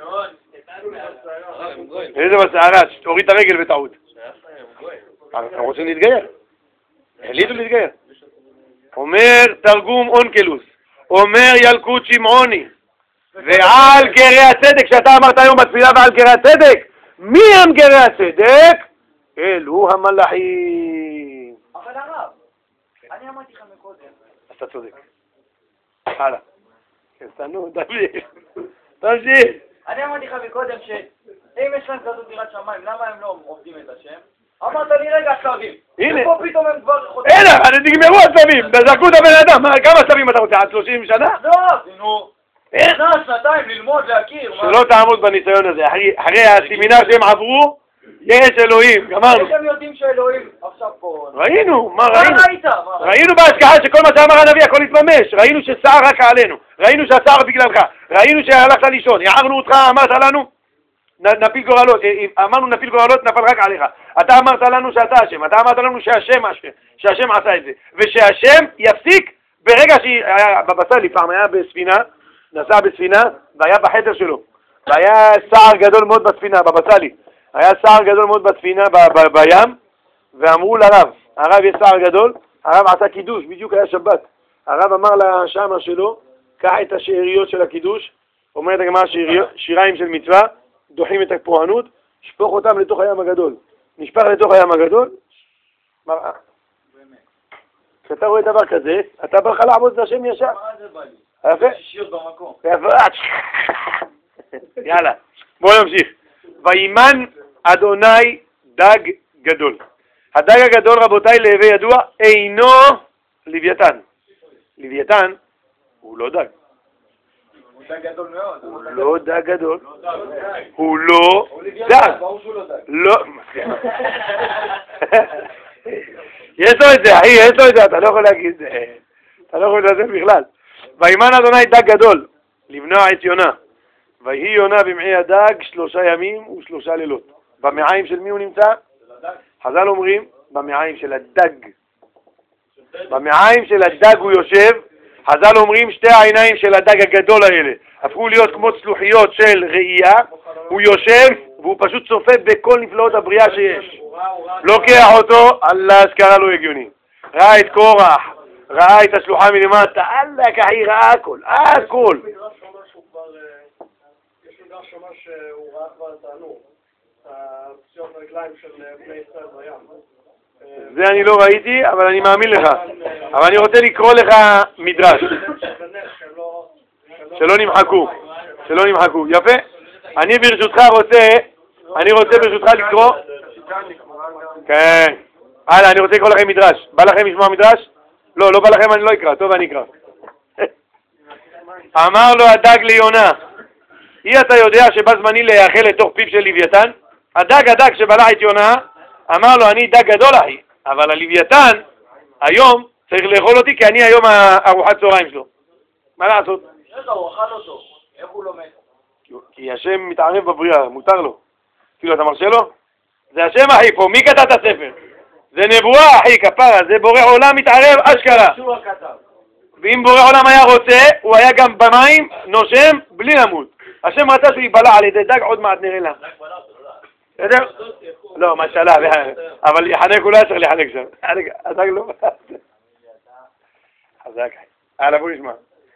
איזה בסערה, תוריד את הרגל בטעות. אנחנו רוצים להתגייר. החליטו להתגייר. אומר תרגום אונקלוס, אומר ילקוט שמעוני, ועל גרי הצדק, שאתה אמרת היום בתפילה ועל גרי הצדק, מי הם גרי הצדק? אלו המלאכים. אבל הרב, אני אמרתי לך מקודם. אז אתה צודק. הלאה. כסתנו, תמשיך. תמשיך. אני אמרתי לך מקודם שאם יש להם כזאת דירת שמיים, למה הם לא עובדים את השם? אמרת לי רגע שלבים. הנה. ופה פתאום הם כבר חודשים. אין, אבל נגמרו השלבים, זרקו את הבן אדם, כמה שלבים אתה רוצה? עד שלושים שנה? לא, נו. שנה, שנתיים, ללמוד, להכיר. שלא תעמוד בניסיון הזה, אחרי הסמינר שהם עברו, יש אלוהים, גמרנו. איך הם יודעים שאלוהים עכשיו פה? ראינו, מה מה ראינו? ראית? ראינו בהשגחה שכל מה שאמר הנביא הכל התממש, ראינו שסער רק עלינו, ראינו שהסער בגללך, ראינו שהלכת לישון, הערנו אותך, אמרת לנו, נפיל גורלות, אמרנו נפיל גורלות, נפל רק עליך. אתה אמרת לנו שאתה אשם, אתה אמרת לנו שהשם אשם, שהשם עשה את זה, ושהשם יפסיק ברגע שהיה בבצלי, פעם היה בספינה, נסע בספינה, והיה בחדר שלו, והיה סער גדול מאוד בספינה, בבצלי, היה סער גדול מאוד בספינה ב- ב- בים, ואמרו לרב, הרב יש צער גדול, הרב עשה קידוש, בדיוק היה שבת. הרב אמר לשמר שלו, קח את השאריות של הקידוש, אומרת הגמרא שיריים של מצווה, דוחים את הפורענות, שפוך אותם לתוך הים הגדול. נשפך לתוך הים הגדול, מראה. כשאתה רואה דבר כזה, אתה בא לך לעבוד את השם ישר. יפה? יפה. יאללה, בואו נמשיך. וימן אדוני דג גדול. הדג הגדול, רבותיי, להווה ידוע, אינו לוויתן. לוויתן הוא לא דג. הוא דג גדול מאוד. הוא לא דג גדול. הוא לא דג. לא. יש לו את זה, אחי, יש לו את זה, אתה לא יכול להגיד זה. אתה לא יכול לדעת בכלל. וימן אדוני דג גדול, לבנוע את יונה. ויהי יונה במעי הדג שלושה ימים ושלושה לילות. במעיים של מי הוא נמצא? חז"ל אומרים, במעיים של הדג. במעיים של הדג הוא יושב. חז"ל אומרים, שתי העיניים של הדג הגדול האלה הפכו להיות כמו צלוחיות של ראייה. הוא יושב והוא פשוט צופה בכל נפלאות הבריאה שיש. לוקח אותו, אללה אזכרה לא הגיוני. ראה את קורח, ראה את השלוחה מלמטה, אללה כחי ראה הכל, הכל. יש מדרש שאומר שהוא ראה כבר את האנור, הפציעות הרגליים של בני ישראל בים. זה אני לא ראיתי, אבל אני מאמין לך. אבל אני רוצה לקרוא לך מדרש. שלא נמחקו. שלא נמחקו. יפה? אני ברשותך רוצה, אני רוצה ברשותך לקרוא. כן. הלאה, אני רוצה לקרוא לכם מדרש. בא לכם לשמוע מדרש? לא, לא בא לכם, אני לא אקרא. טוב, אני אקרא. אמר לו הדג ליונה, אי אתה יודע שבא זמני להיאכל לתוך פיו של לוויתן? הדג הדג שבלע את יונה, אמר לו, אני דג גדול אחי, אבל הלוויתן היום צריך לאכול אותי כי אני היום ארוחת צהריים שלו. מה לעשות? רגע, הוא אכל אותו. איך הוא לא מת? כי השם מתערב בבריאה, מותר לו. כאילו, אתה מרשה לו? זה השם אחי פה, מי כתב את הספר? זה נבואה אחי, כפרה, זה בורא עולם מתערב אשכרה. ואם בורא עולם היה רוצה, הוא היה גם במים, נושם, בלי למות. השם רצה שהוא ייבלע על ידי דג, עוד מעט נראה לה. בסדר? לא, משלה, אבל יחנק הוא לא צריך לחנק שם. הדג לא... חזק. הלאה, בוא נשמע.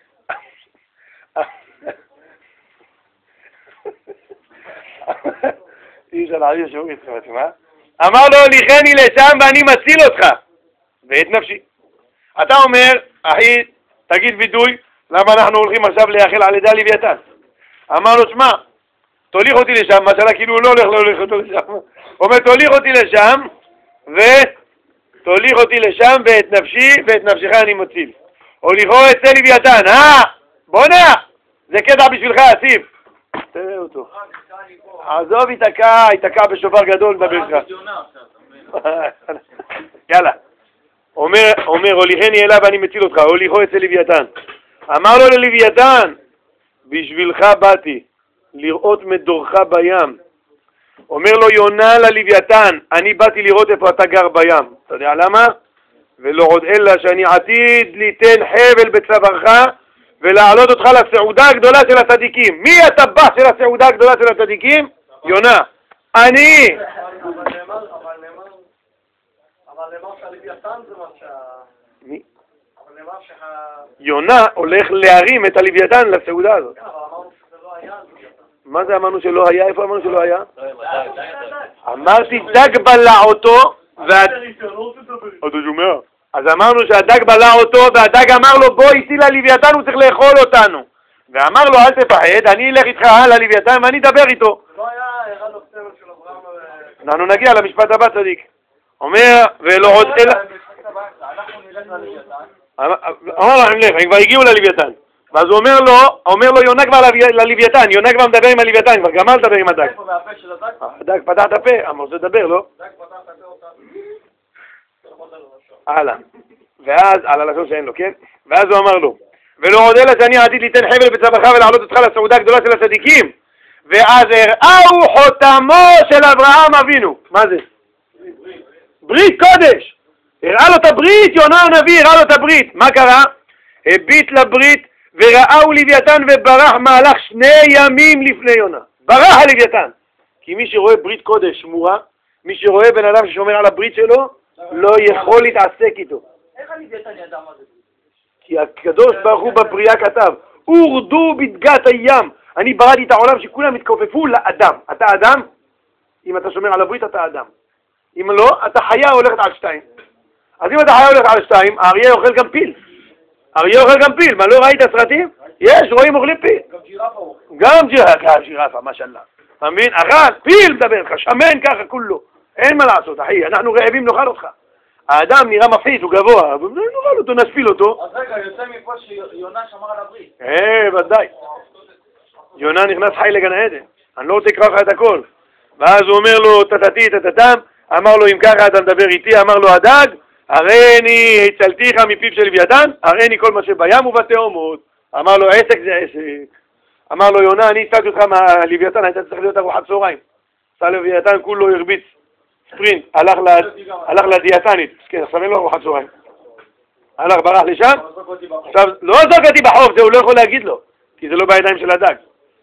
איש על העיר שהוא יצחק, מה? אמר לו, ליכני לשם ואני מציל אותך ואת נפשי. אתה אומר, אחי, תגיד וידוי, למה אנחנו הולכים עכשיו להיאכל על ידי הלוויתן? אמר לו, שמע, תוליך אותי לשם, משלה כאילו הוא לא הולך להוליך אותו לשם. הוא אומר, תוליך אותי לשם, ותוליך אותי לשם ואת נפשי, ואת נפשך אני מציל. הוליכו אצל לוויתן, אה, בוא'נה, זה קטע בשבילך, אסיף. תראה אותו. עזוב, ייתקע, ייתקע בשופר גדול, נדבר לך. יאללה. אומר, אומר, הוליכני אליו ואני מציל אותך, הוליכו אצל לוויתן. אמר לו ללוויתן, בשבילך באתי, לראות מדורך בים. אומר לו יונה ללוויתן, אני באתי לראות איפה אתה גר בים. אתה יודע למה? ולא עוד אלא שאני עתיד ליתן חבל בצווארך ולהעלות אותך לסעודה הגדולה של הצדיקים. מי הטבח של הסעודה הגדולה של הצדיקים? יונה. אני. אבל נאמר שהלוויתן זה מה שה... מי? אבל נאמר שה... יונה הולך להרים את הלוויתן לסעודה הזאת. אבל אמרנו שזה לא היה לוויתן. מה זה אמרנו שלא היה? איפה אמרנו שלא היה? אמרתי דג בלע אותו אתה שומע? אז אמרנו שהדג בלע אותו והדג אמר לו בוא איתי ללוויתן, הוא צריך לאכול אותנו. ואמר לו אל תפחד, אני אלך איתך ללוויתן ואני אדבר איתו. לא היה אחד הסמל של אברהם... אנחנו נגיע למשפט הבא צדיק. אומר ולא עוד אלא... אנחנו נלך ללוויתן. אמר להם לך, הם כבר הגיעו ללוויתן. ואז הוא אומר לו, אומר לו יונה כבר ללוויתן, יונה כבר מדבר עם הלוויתן, כבר גמר לדבר עם הדג. איפה מהפה של הדג? הדג פתח את הפה, אמר זה דבר, לא? דג פתח את הפה אותה. הלאה. ואז, על הלשון שאין לו, כן? ואז הוא אמר לו, ולא עוד אלא שאני עתיד ליתן חבל בצווארך ולהעלות אותך לסעודה הגדולה של הצדיקים. ואז הראו חותמו של אברהם אבינו. מה זה? ברית קודש. הראה לו את הברית, יונה הנביא הראה לו את הברית. מה קרה? הביט לברית וראהו לוויתן וברח מהלך שני ימים לפני יונה. ברח הלוויתן. כי מי שרואה ברית קודש שמורה, מי שרואה בן אדם ששומר על הברית שלו, לא יכול להתעסק איתו. איך אני יודע אני אדם הזה? כי הקדוש ברוך הוא בבריאה כתב, הורדו בדגת הים. אני בראתי את העולם שכולם התכופפו לאדם. אתה אדם? אם אתה שומר על הברית אתה אדם. אם לא, אתה חיה הולכת על שתיים. אז אם אתה חיה הולכת על שתיים, האריה אוכל גם פיל. האריה אוכל גם פיל. מה, לא ראית סרטים? יש, רואים אוכלים פיל. גם ג'ירפה אוכל. גם ג'ירפה, ג'ירפה, משאללה. אתה מבין? אכל, פיל מדבר לך, שמן ככה כולו. אין מה לעשות, אחי, אנחנו רעבים נאכל אותך. האדם נראה מפחיד, הוא גבוה, נאכל אותו, נשפיל אותו. אז רגע, יוצא מפה שיונה שמר על הברית. אה, ודאי. יונה נכנס חי לגן העדן. אני לא רוצה לקרוא לך את הכל. ואז הוא אומר לו, תתתי, תתתם, אמר לו, אם ככה אתה מדבר איתי, אמר לו הדג, הראיני הצלתיך מפיו של לוויתן, הראיני כל מה שבים ובתאומות. אמר לו, עסק זה עסק. אמר לו, יונה, אני הצלתי אותך מהלוויתן, היית צריך להיות ארוחת צהריים. עשה לוויתן, כולו הרביץ. ספרינט, הלך, ל... הלך לדיאטנית, כן, עכשיו אין לו ארוחת צהריים. הלך, ברח לשם, עכשיו, לא זרק אותי בחוף, זה הוא לא יכול להגיד לו, כי זה לא בידיים של הדג.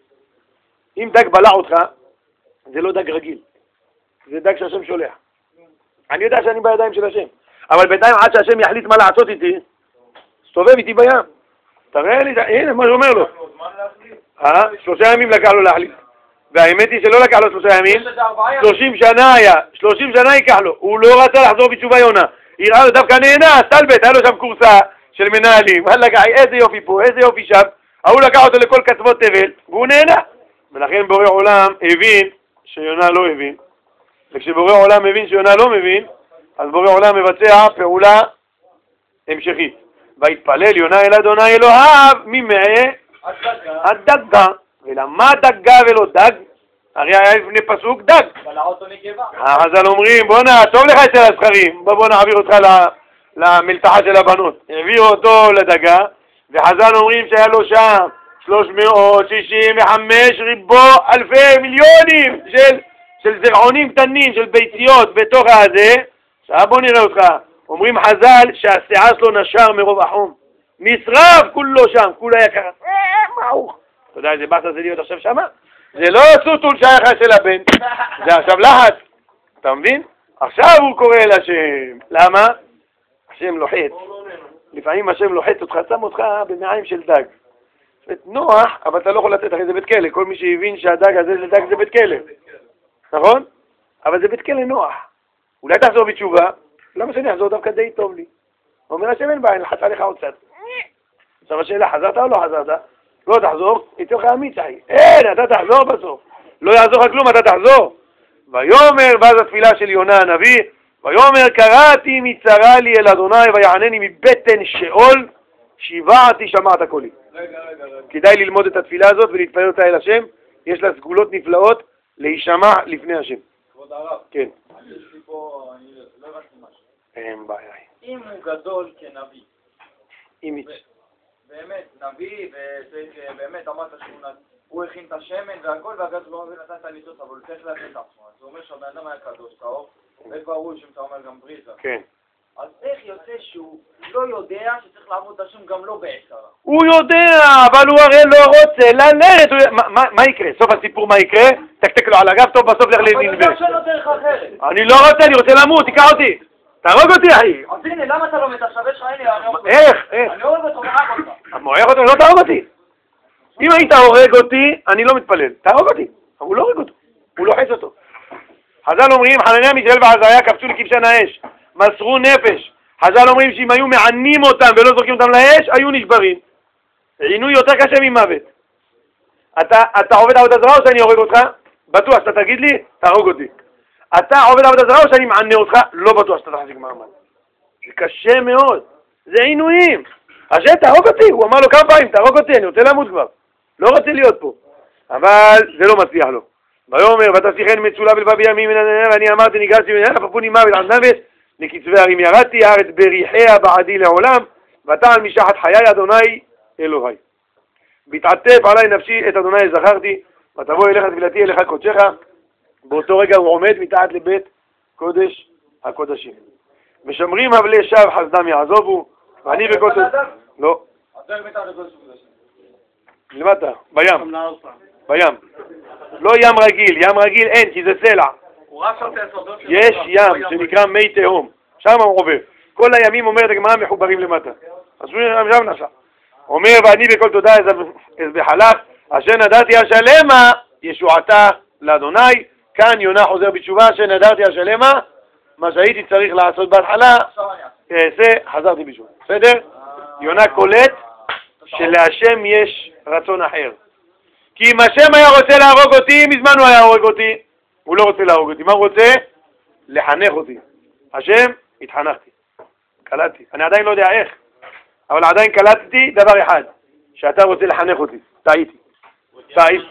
אם דג בלע אותך, זה לא דג רגיל, זה דג שהשם שולח. אני יודע שאני בידיים של השם, אבל בינתיים עד שהשם יחליט מה לעשות איתי, סתובב איתי בים. תראה לי, הנה מה שהוא אומר לו. אה? שלושה ימים לקח לו להחליט. והאמת היא שלא לקח לו שלושה ימים, שלושים שנה היה, שלושים שנה ייקח לו, הוא לא רצה לחזור בתשובה יונה, יראה לו דווקא נהנה, סטלבט, היה לו שם קורסה של מנהלים, איזה יופי פה, איזה יופי שם, ההוא לקח אותו לכל קצוות תבל, והוא נהנה. ולכן בורא עולם הבין שיונה לא הבין, וכשבורא עולם הבין שיונה לא מבין, אז בורא עולם מבצע פעולה המשכית. והתפלל יונה אל אדוני אלוהיו ממעי הדגה. ולמה דגה ולא דג? הרי היה לפני פסוק דג. החז"ל אומרים, בוא נע, טוב לך אצל הזכרים, בוא נעביר אותך למלתחה של הבנות. העבירו אותו לדגה, וחז"ל אומרים שהיה לו שם שלוש מאות שישים וחמש ריבו אלפי מיליונים של, של זרעונים קטנים, של ביציות בתוך הזה. עכשיו בוא נראה אותך. אומרים חז"ל שהשיער שלו נשר מרוב החום. נשרף כולו שם, כולו היה ככה. מעוך. אתה יודע איזה באסה זה להיות עכשיו שמה? זה לא סוטול שייך אצל הבן, זה עכשיו לחץ, אתה מבין? עכשיו הוא קורא אל השם. למה? השם לוחץ. לפעמים השם לוחץ אותך, שם אותך במעיים של דג. נוח, אבל אתה לא יכול לתת אחרי זה בית כלא. כל מי שהבין שהדג הזה זה דג זה בית כלא. נכון? אבל זה בית כלא נוח. אולי תחזור בתשובה, למה שאני אחזור דווקא די טוב לי? אומר השם אין בעיה, לחץ עליך עוד קצת. עכשיו השאלה, חזרת או לא חזרת? לא תחזור, יצא לך אמיץ אחי. אין, אתה תחזור בסוף. לא יעזור לך כלום, אתה תחזור. ויאמר, ואז התפילה של יונה הנביא, ויאמר, קראתי מצרה לי אל אדוני ויענני מבטן שאול, שיבעתי שמעת קולי. רגע, רגע, רגע. כדאי ללמוד את התפילה הזאת ולהתפלל אותה אל השם, יש לה סגולות נפלאות להישמע לפני השם. כבוד הרב. כן. יש לי פה, אני לא הבנתי משהו. אין בעיה. אם הוא גדול כנביא, אם באמת, נביא, ובאמת אמרת שהוא הכין את השמן והכל, והגז לא נתן את הניצוץ, אבל הוא צריך להכין את עצמו. אז הוא אומר שהבן אדם היה קדוש, טהור, וברור שאתה אומר גם בריזה. כן. אז איך יוצא שהוא לא יודע שצריך לעבוד את השם גם לא בעשרה? הוא יודע, אבל הוא הרי לא רוצה ללכת. מה יקרה? סוף הסיפור מה יקרה? תקתק לו על הגב, טוב בסוף לך לנבא. אבל יש לו דרך אחרת. אני לא רוצה, אני רוצה למות, תיקח אותי. תהרוג אותי אחי. אז הנה, למה אתה לא מת עכשיו? יש לך, הנה, אני אוהב אותך. איך? איך? אני אוהב אותך, מרח אותך. מועך אותי, לא תהרוג אותי. אם היית הורג אותי, אני לא מתפלל. תהרוג אותי. אבל הוא לא הורג אותו, הוא לוחץ אותו. חז"ל אומרים, חנניה מישאל ועזריה קפצו לכבשן האש, מסרו נפש. חז"ל אומרים שאם היו מענים אותם ולא זורקים אותם לאש, היו נשברים. עינוי יותר קשה ממוות. אתה, אתה עובד עבודה זרה או שאני הורג אותך? בטוח שאתה תגיד לי, תהרוג אותי. אתה עובד עבודה זרה או שאני מענה אותך? לא בטוח שאתה תחזיק מעמד. זה קשה מאוד. זה עינויים. השם תהרוג אותי. הוא אמר לו כמה פעמים, תהרוג אותי, אני רוצה למות כבר. לא רוצה להיות פה. אבל זה לא מצליח לו. ויאמר, ותשיחני מצולה בלבב ימים מן הנהר, ואני אמרתי, ניגשתי מן הנהר, פפוני מוות על נבט, לקצווי הרים ירדתי, הארץ בריחיה בעדי לעולם, ותעל משחת חיי אדוני אלוהי. בהתעטף עלי נפשי את אדוני זכרתי, ותבוא אליך תפילתי אליך קודשך. באותו רגע הוא עומד מתחת לבית קודש הקודשים. משמרים הבלי שב חסדם יעזובו, ואני בקודש... לא. למטה, בים. בים. לא ים רגיל, ים רגיל אין, כי זה סלע. יש ים שנקרא מי תהום, שם הוא עובר. כל הימים אומרת הגמרא מחוברים למטה. אז הוא שם נסע. אומר, ואני בכל תודה אזבח לך, אשר נדרתי השלמה, ישועתה לאדוני. כאן יונה חוזר בתשובה, אשר נדרתי השלמה, מה שהייתי צריך לעשות בהתחלה, אעשה, חזרתי בתשובה. בסדר? יונה קולט שלהשם יש רצון אחר. כי אם השם היה רוצה להרוג אותי, מזמן הוא היה הורג אותי. הוא לא רוצה להרוג אותי. מה הוא רוצה? לחנך אותי. השם, התחנכתי. קלטתי. אני עדיין לא יודע איך, אבל עדיין קלטתי דבר אחד, שאתה רוצה לחנך אותי. טעיתי. טעיתי.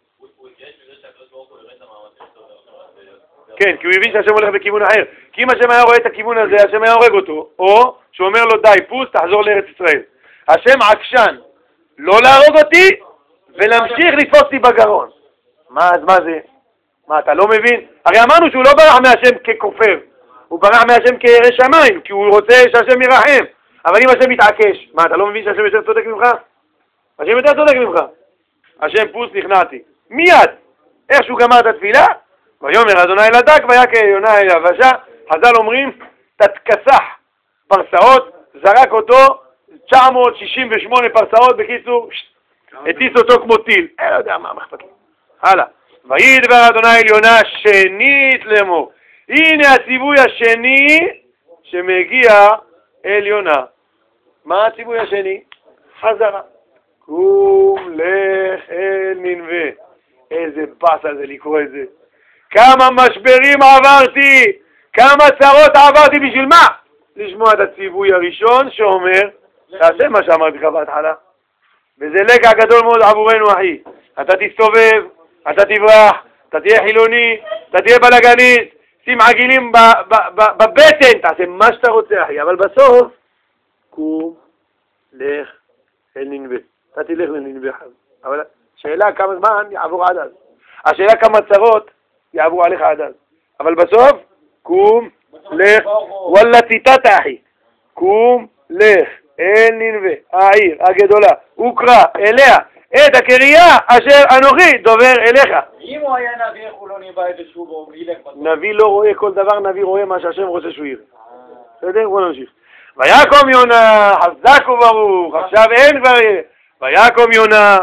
כן, כי הוא הבין שהשם הולך בכיוון אחר. כי אם השם היה רואה את הכיוון הזה, השם היה הורג אותו. או שהוא אומר לו, די, פוס, תחזור לארץ ישראל. השם עקשן, לא להרוג אותי ולהמשיך לתפוס אותי בגרון. מה, אז מה זה? מה, אתה לא מבין? הרי אמרנו שהוא לא ברח מהשם ככופר, הוא ברח מהשם כירא שמיים, כי הוא רוצה שהשם ירחם. אבל אם השם מתעקש, מה, אתה לא מבין שהשם יותר צודק ממך? השם יותר צודק ממך. השם פוס, נכנעתי. מיד, איך שהוא גמר את התפילה, ויאמר אדוני אל הדג ויקה יונה אל היבשה. חז"ל אומרים, תתכסח פרסאות, זרק אותו תשע מאות שישים ושמונה פרסאות, בקיצור, הטיס אותו כמו טיל. אני לא יודע מה, מה אכפת לי. הלאה. וידבר אדוני אל יונה שנית לאמור. הנה הציווי השני שמגיע אל יונה. מה הציווי השני? חזרה. קום לך אל נינווה. איזה באסה זה לקרוא את זה. כמה משברים עברתי, כמה צרות עברתי, בשביל מה? לשמוע את הציווי הראשון שאומר, תעשה מה שאמרתי לך בהתחלה. וזה לקח גדול מאוד עבורנו, אחי. אתה תסתובב, אתה תברח, אתה תהיה חילוני, אתה תהיה בלגניסט, שים עגילים בבטן, תעשה מה שאתה רוצה, אחי. אבל בסוף, קום, לך אל נינווה. אתה תלך לנינווה. אבל השאלה כמה זמן יעבור עד אז. השאלה כמה צרות יעברו עליך עד אז. אבל בסוף, קום, לך, וואלה ציטטת, אחי. קום, לך אל נינווה, העיר הגדולה, וקרא אליה את הקריאה אשר אנוכי דובר אליך. אם הוא היה נביא, איך הוא לא ניבא את זה שוב וילך בסוף? נביא לא רואה כל דבר, נביא רואה מה שהשם רוצה שהוא יראה. בסדר? בוא נמשיך. ויקום יונה, חזק וברוך, עכשיו אין כבר יהיה. ויקום יונה,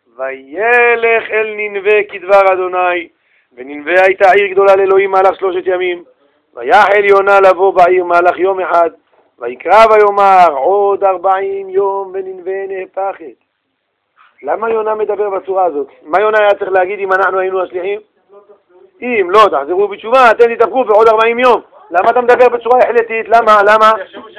וילך אל נינווה כדבר אדוני, ונינווה הייתה עיר גדולה לאלוהים מהלך שלושת ימים. ויחל יונה לבוא בעיר מהלך יום אחד, ויקרא ויאמר עוד ארבעים יום בנינווה נהפכת. למה יונה מדבר בצורה הזאת? מה יונה היה צריך להגיד אם אנחנו היינו השליחים? אם לא, תחזרו בתשובה, אתם תתהפכו בעוד ארבעים יום. למה אתה מדבר בצורה החלטית? למה? למה?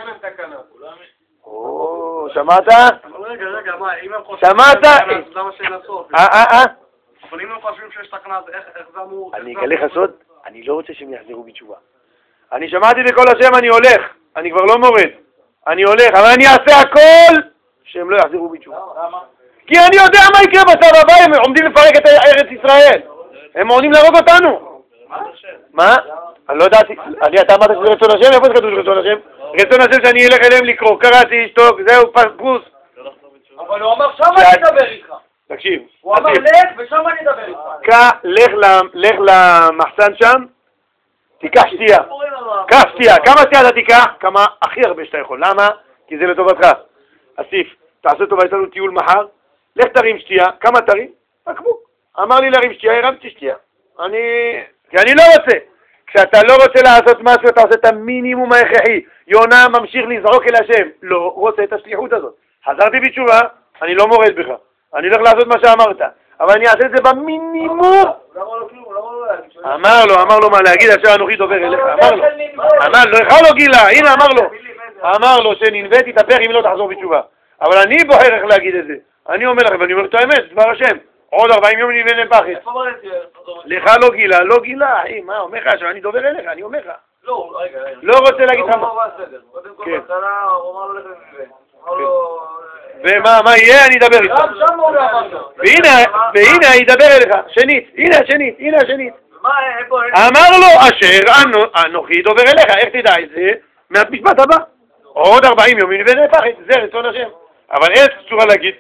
או, שמעת? רגע, רגע, מה, אם הם שמעת? למה שאין הסוף? אה, אה, אה. אבל אם הם חושבים שיש תקנה, אז איך זה אמור... אני אגלה לך סוד, אני לא רוצה שהם יחזרו בתשובה. אני שמעתי בכל השם, אני הולך. אני כבר לא מורד. אני הולך, אבל אני אעשה הכל שהם לא יחזרו בתשובה. למה? כי אני יודע מה יקרה בצד הבא, הם עומדים לפרק את ארץ ישראל. הם עומדים להרוג אותנו. מה? אני לא ידעתי. אתה אמרת שזה רצון השם? איפה זה כתוב רצון השם? רצון השם שאני אלך אליהם לקרוא. קראתי, שתוק, זהו, פרוס. אבל הוא אמר שם אני אדבר איתך. תקשיב. הוא אמר לך ושם אני אדבר איתך. לך למחסן שם, תיקח שתייה. קח שתייה. כמה שתייה אתה תיקח? כמה הכי הרבה שאתה יכול. למה? כי זה לטובתך. אסיף, תעשה טובה, יש לנו טיול מחר. לך תרים שתייה. כמה תרים? בקבוק. אמר לי להרים שתייה, הרמתי שתייה. אני... כי אני לא רוצה. כשאתה לא רוצה לעשות משהו, אתה עושה את המינימום ההכרחי. יונה ממשיך לזרוק אל השם. לא רוצה את השליחות הזאת. חזרתי בתשובה, אני לא מורד בך. אני הולך לעשות מה שאמרת. אבל אני אעשה את זה במינימום. אמר לו, אמר לו מה להגיד, אשר אנוכי דובר אליך. אמר לו. אמר לו, איך לא גילה? הנה אמר לו. אמר לו שנינווה תתהפך אם לא תחזור בתשובה. אבל אני בוחר איך להגיד את זה. אני אומר לכם, ואני אומר את האמת, דבר השם. עוד ארבעים יום נינווה נהפכת. לך לא גילה, לא גילה, אחי, מה, אומר לך שאני דובר אליך, אני אומר לך. לא, רגע, רגע. לא רוצה להגיד לך מה. קודם כל, בהתחלה הוא אמר לו לך לנינווה. אמר לו... ומה, מה יהיה? אני אדבר איתך. גם שם הוא לא אמר לו. והנה, ידבר אליך. שנית, הנה השנית, הנה השנית. מה, איפה... אמר לו, אשר אנוכי דובר אליך, איך תדע את זה? מהמשפט הבא. עוד ארבעים יום נינווה נהפכת, זה רצון השם. אבל אין צורה להגיד,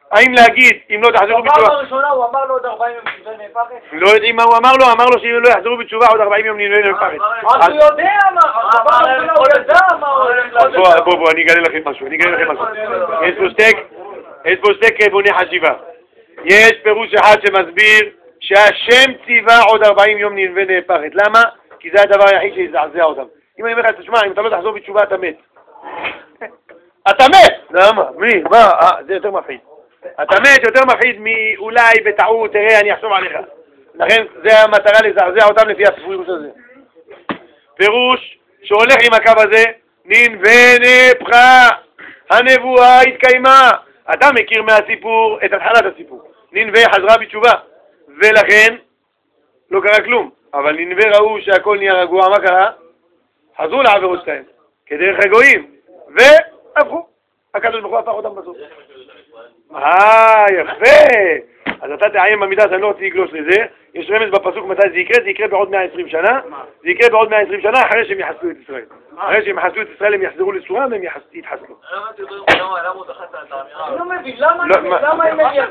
האם להגיד, אם לא תחזרו בתשובה? בפעם הראשונה הוא אמר לו עוד ארבעים יום ננבה נהפכת? לא יודעים מה הוא אמר לו, אמר לו שאם לא יחזרו בתשובה עוד ארבעים יום ננבה נהפכת. אז הוא יודע מה, בפעם הראשונה הוא ידע מה הוא הולך לעשות. בוא, בוא, בוא, אני אגלה לכם משהו, אני אגלה לכם משהו. יש פה שתי, יש פה שתי כיווני חשיבה. יש פירוש אחד שמסביר שהשם ציווה עוד ארבעים יום ננבה נהפכת. למה? כי זה הדבר היחיד שיזעזע אותם. אם אני אומר לך, תשמע, אם אתה לא תחזור בתשובה אתה מת. אתה מת! למה? מי? מה? אה, זה יותר מפחיד. אתה מת יותר מפחיד מאולי בטעות, תראה, אני אחשוב עליך. לכן זה המטרה לזעזע אותם לפי הפירוש הזה. פירוש שהולך עם הקו הזה, ננבה נהפכה, הנבואה התקיימה. אתה מכיר מהסיפור את התחלת הסיפור. ננבה חזרה בתשובה, ולכן לא קרה כלום. אבל ננבה ראו שהכל נהיה רגוע, מה קרה? חזרו לעבירות שלהם, כדרך הגויים, והפכו. הקדוש ברוך הוא הפך אותם בסוף. אה, יפה. אז אתה תעיין במידה, אני לא רוצה לגלוש לזה. יש רמז בפסוק מתי זה יקרה, זה יקרה בעוד מאה ועשרים שנה. זה יקרה בעוד מאה ועשרים שנה אחרי שהם יחסלו את ישראל. אחרי שהם יחסלו את ישראל הם יחזרו לסורם והם יתחסלו. למה הוא דחת את האמירה? אני לא מבין, למה הם מגיעים?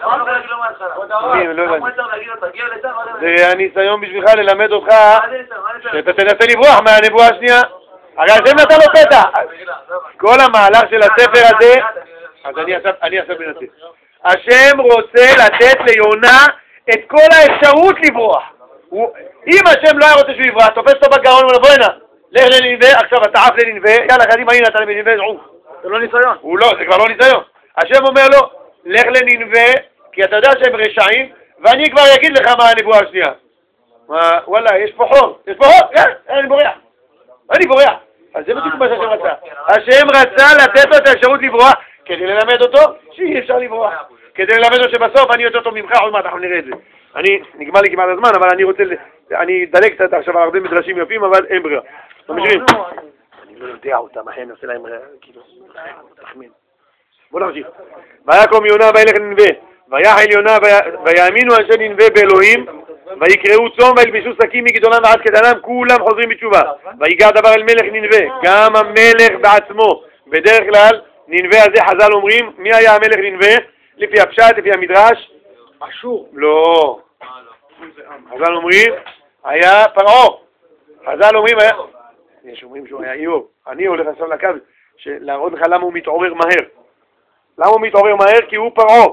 זה הניסיון בשבילך ללמד אותך שאתה תנסה לברוח מהנבואה השנייה. הרי השם נתן לו פתח. כל המהלך של הספר הזה, אז אני עכשיו מנסה. השם רוצה לתת ליונה את כל האפשרות לברוח. אם השם לא היה רוצה שהוא יברח, תופס אותו בגאון ואומר, בוא הנה, לך לנינווה, עכשיו אתה עף לנינווה, יאללה, קדימה, הנה אתה לנינווה, עוף. זה לא ניסיון. הוא לא, זה כבר לא ניסיון. השם אומר לו, לך לנינווה, כי אתה יודע שהם רשעים, ואני כבר אגיד לך מה הנבואה השנייה. וואלה, יש פה חור, יש פה חור, כן, אני בורח. אני בורח. אז זה בדיוק מה שהשם רצה. השם רצה לתת לו את האפשרות לברוח, כדי ללמד אותו שאי אפשר לברוח. כדי ללמד אותו שבסוף אני יותר טוב ממך, עוד מעט אנחנו נראה את זה. אני, נגמר לי כמעט הזמן, אבל אני רוצה, אני אדלג קצת עכשיו על הרבה מדרשים יפים, אבל אין ברירה. ממשיכים. אני לא יודע אותם, אחרי אני עושה להם כאילו, תחמין. בוא נמשיך. ויקום יונה וילך לנינווה, ויחל יונה ויאמינו אנשי נינווה באלוהים, ויקראו צום וילבשו שקים מגדולם ועד קטנם, כולם חוזרים בתשובה. ויגע דבר אל מלך נינווה, גם המלך בעצמו. בדרך כלל, נינווה הזה חז"ל אומרים, מי היה המלך נינווה? לפי הפשט, לפי המדרש? אשור. לא. חז"ל אומרים, היה פרעה. חז"ל אומרים, היה... יש אומרים שהוא היה איוב. אני הולך עכשיו לקו, להראות לך למה הוא מתעורר מהר. למה הוא מתעורר מהר? כי הוא פרעה.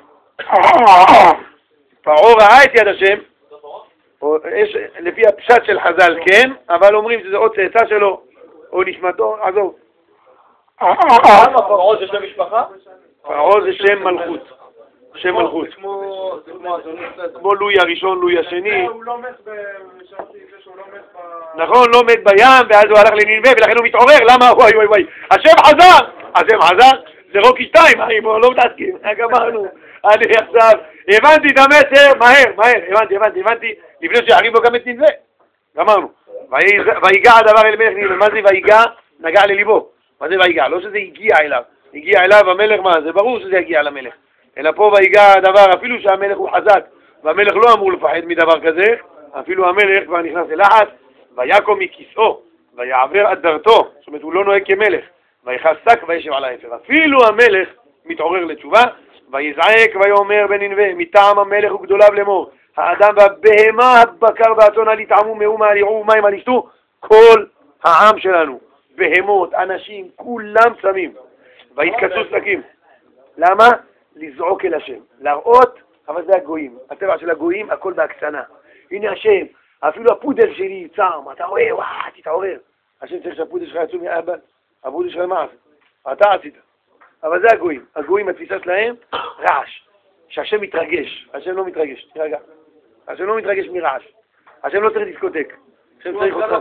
פרעה ראה את יד השם, יש, לפי הפשט של חז"ל כן, אבל אומרים שזה עוד צאצא שלו, או נשמתו, עזוב. למה פרעה זה שם משפחה? פרעה זה שם מלכות. שם מלכות. כמו לואי הראשון, לואי השני. הוא לא מת ב... שהוא לא מת ב... נכון, לא מת בים, ואז הוא הלך לנינווה, ולכן הוא מתעורר. למה? וואי וואי וואי. השם חזר! השם חזר? זה רוקי שתיים, אחי, בואו לא מתעסקים. גמרנו. אני עכשיו, הבנתי את המסר, מהר, מהר, הבנתי, הבנתי, הבנתי, לפני שיחרים בו גם את נינווה. גמרנו. ויגע הדבר אל מלך נינווה. מה זה ויגע? נגע לליבו. מה זה ויגע? לא שזה הגיע אליו. הגיע אליו המלך, מה? זה ברור שזה יגיע למלך. אלא פה ויגע הדבר, אפילו שהמלך הוא חזק, והמלך לא אמור לפחד מדבר כזה, אפילו המלך כבר נכנס ללחץ, ויקום מכיסאו, ויעבר עד דרתו, זאת אומרת הוא לא נוהג כמלך, ויחס שק וישב על האפר. אפילו המלך מתעורר לתשובה, ויזעק ויאמר בנינווה, מטעם המלך וגדוליו לאמור, האדם והבהמה, הבקר והצאן אל יטעמו מאומה, אל יראו מים, אל ישתו, כל העם שלנו, בהמות, אנשים, כולם צמים, ויתכסו שקים. למה? לזעוק אל השם, להראות, אבל זה הגויים, הטבע של הגויים, הכל בהקצנה. הנה השם, אפילו הפודל שלי צם, אתה רואה, וואו, תתעורר. השם צריך שהפודל שלך יצאו מהאבן, הפודל שלך מה? אתה עשית. אבל זה הגויים, הגויים, התפיסה שלהם, רעש. שהשם מתרגש, השם לא מתרגש, תרגע. השם לא מתרגש מרעש. השם לא צריך דיסקוטק. השם צריך אותך.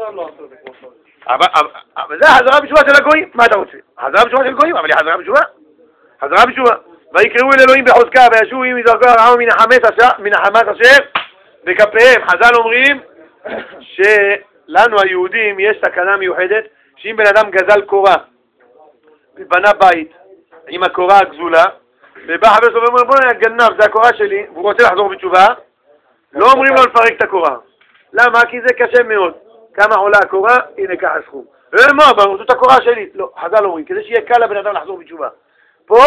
אבל זה החזרה בתשובה של הגויים, מה אתה רוצה? החזרה בתשובה של גויים, אבל היא חזרה בתשובה. חזרה בתשובה. ויקראו אל אלוהים בחוזקה, וישובו עם מזרקו הרעו מן החמת אשר בכפיהם. חז"ל אומרים שלנו היהודים יש סכנה מיוחדת, שאם בן אדם גזל קורה ובנה בית עם הקורה הגזולה, ובא חבר שלו ואומר, בוא נגנב, זה הקורה שלי, והוא רוצה לחזור בתשובה, לא אומרים לו לפרק את הקורה. למה? כי זה קשה מאוד. כמה עולה הקורה? הנה ככה הסכום. ומה, זאת הקורה שלי? לא, חז"ל אומרים, כדי שיהיה קל לבן אדם לחזור בתשובה. פה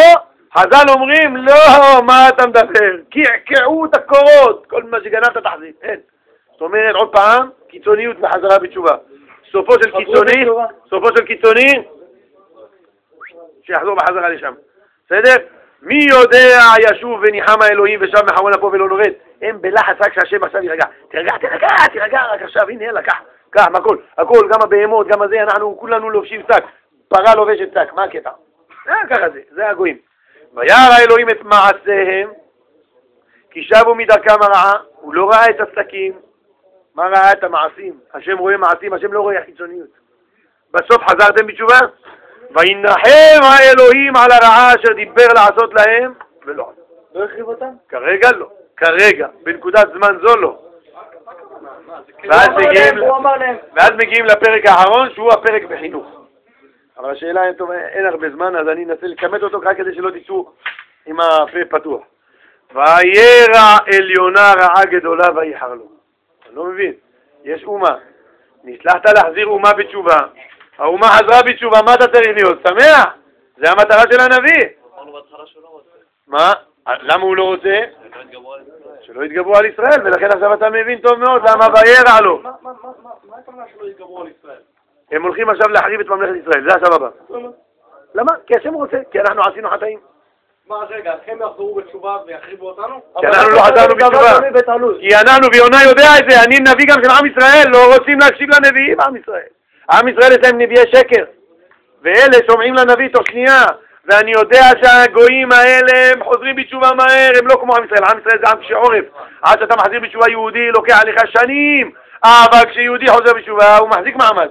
חז"ל אומרים, לא, מה אתה מדבר? קעקעו את הקורות, כל מה שגנבת תחזיר, אין. זאת אומרת, עוד פעם, קיצוניות בחזרה בתשובה. סופו של קיצוני, סופו של קיצוני, שיחזור בחזרה לשם. בסדר? מי יודע ישוב וניחם האלוהים ושם מחרון אפו ולא נורד? הם בלחץ רק שהשם עכשיו ירגע. תרגע, תרגע, תרגע, רק עכשיו, הנה, יאללה, קח, קח, הכל, הכל, גם הבהמות, גם הזה, אנחנו כולנו לובשים שק, פרה לובשת שק, מה הקטע? אה, ככה זה, זה הגויים. וירא האלוהים את מעשיהם, כי שבו מדרכם הרעה, הוא לא ראה את השקים, מה ראה את המעשים? השם רואה מעשים, השם לא רואה החיצוניות. בסוף חזרתם בתשובה? וינחם האלוהים על הרעה אשר דיבר לעשות להם, ולא עשה. לא החריב אותם? כרגע לא, כרגע, בנקודת זמן זו לא. ואז מגיעים, ואז מגיעים לפרק האחרון, שהוא הפרק בחינוך. אבל השאלה אין, טוב, אין הרבה זמן, אז אני אנסה לקמת אותו רק כדי שלא תצאו עם הפה פתוח. וירא עליונה רעה גדולה ויחר לו. אני לא מבין, יש אומה, נצלחת להחזיר אומה בתשובה, האומה חזרה בתשובה, מה אתה צריך להיות? שמח? זה המטרה של הנביא. אמרנו בהתחלה שהוא לא רוצה. מה? למה הוא לא רוצה? שלא יתגברו על ישראל. שלא יתגברו על ישראל, ולכן עכשיו אתה מבין טוב מאוד למה וירא לו. מה הכוונה שלא יתגברו על ישראל? הם הולכים עכשיו להחריב את ממלכת ישראל, זה השלב הבא. למה? כי השם רוצה, כי אנחנו עשינו חטאים. מה, רגע, הם יחזרו בתשובה ויחריבו אותנו? כי אנחנו לא חזרנו בתשובה. כי אנחנו, ויונה יודע את זה, אני נביא גם של עם ישראל, לא רוצים להקשיב לנביאים עם ישראל. עם ישראל יש להם נביאי שקר, ואלה שומעים לנביא תוך שנייה, ואני יודע שהגויים האלה הם חוזרים בתשובה מהר, הם לא כמו עם ישראל. עם ישראל זה עם שעורף, עד שאתה מחזיר בתשובה יהודי לוקח עליך שנים, אבל כשיהודי חוזר בתשובה הוא מחזיק מעמד.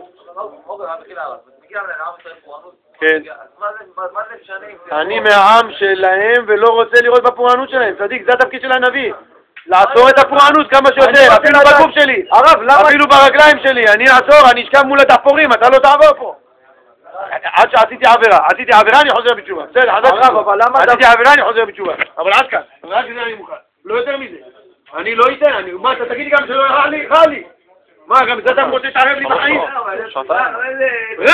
כן. אני מהעם שלהם ולא רוצה לראות בפורענות שלהם. צדיק, זה התפקיד של הנביא, לעצור את הפורענות כמה שיותר, אפילו בגוף שלי, אפילו ברגליים שלי. אני אעצור, אני אשכב מול הדחפורים, אתה לא תעבור פה. עד שעשיתי עבירה, עשיתי עבירה אני חוזר בתשובה. בסדר, עשיתי עבירה אני חוזר בתשובה, אבל עד כאן, רק זה אני מוכן, לא יותר מזה. אני לא אתן, אני, מה, אתה תגיד לי גם שלא רע לי, רע לי. מה, גם זה אתה רוצה להתערב לי בחיים?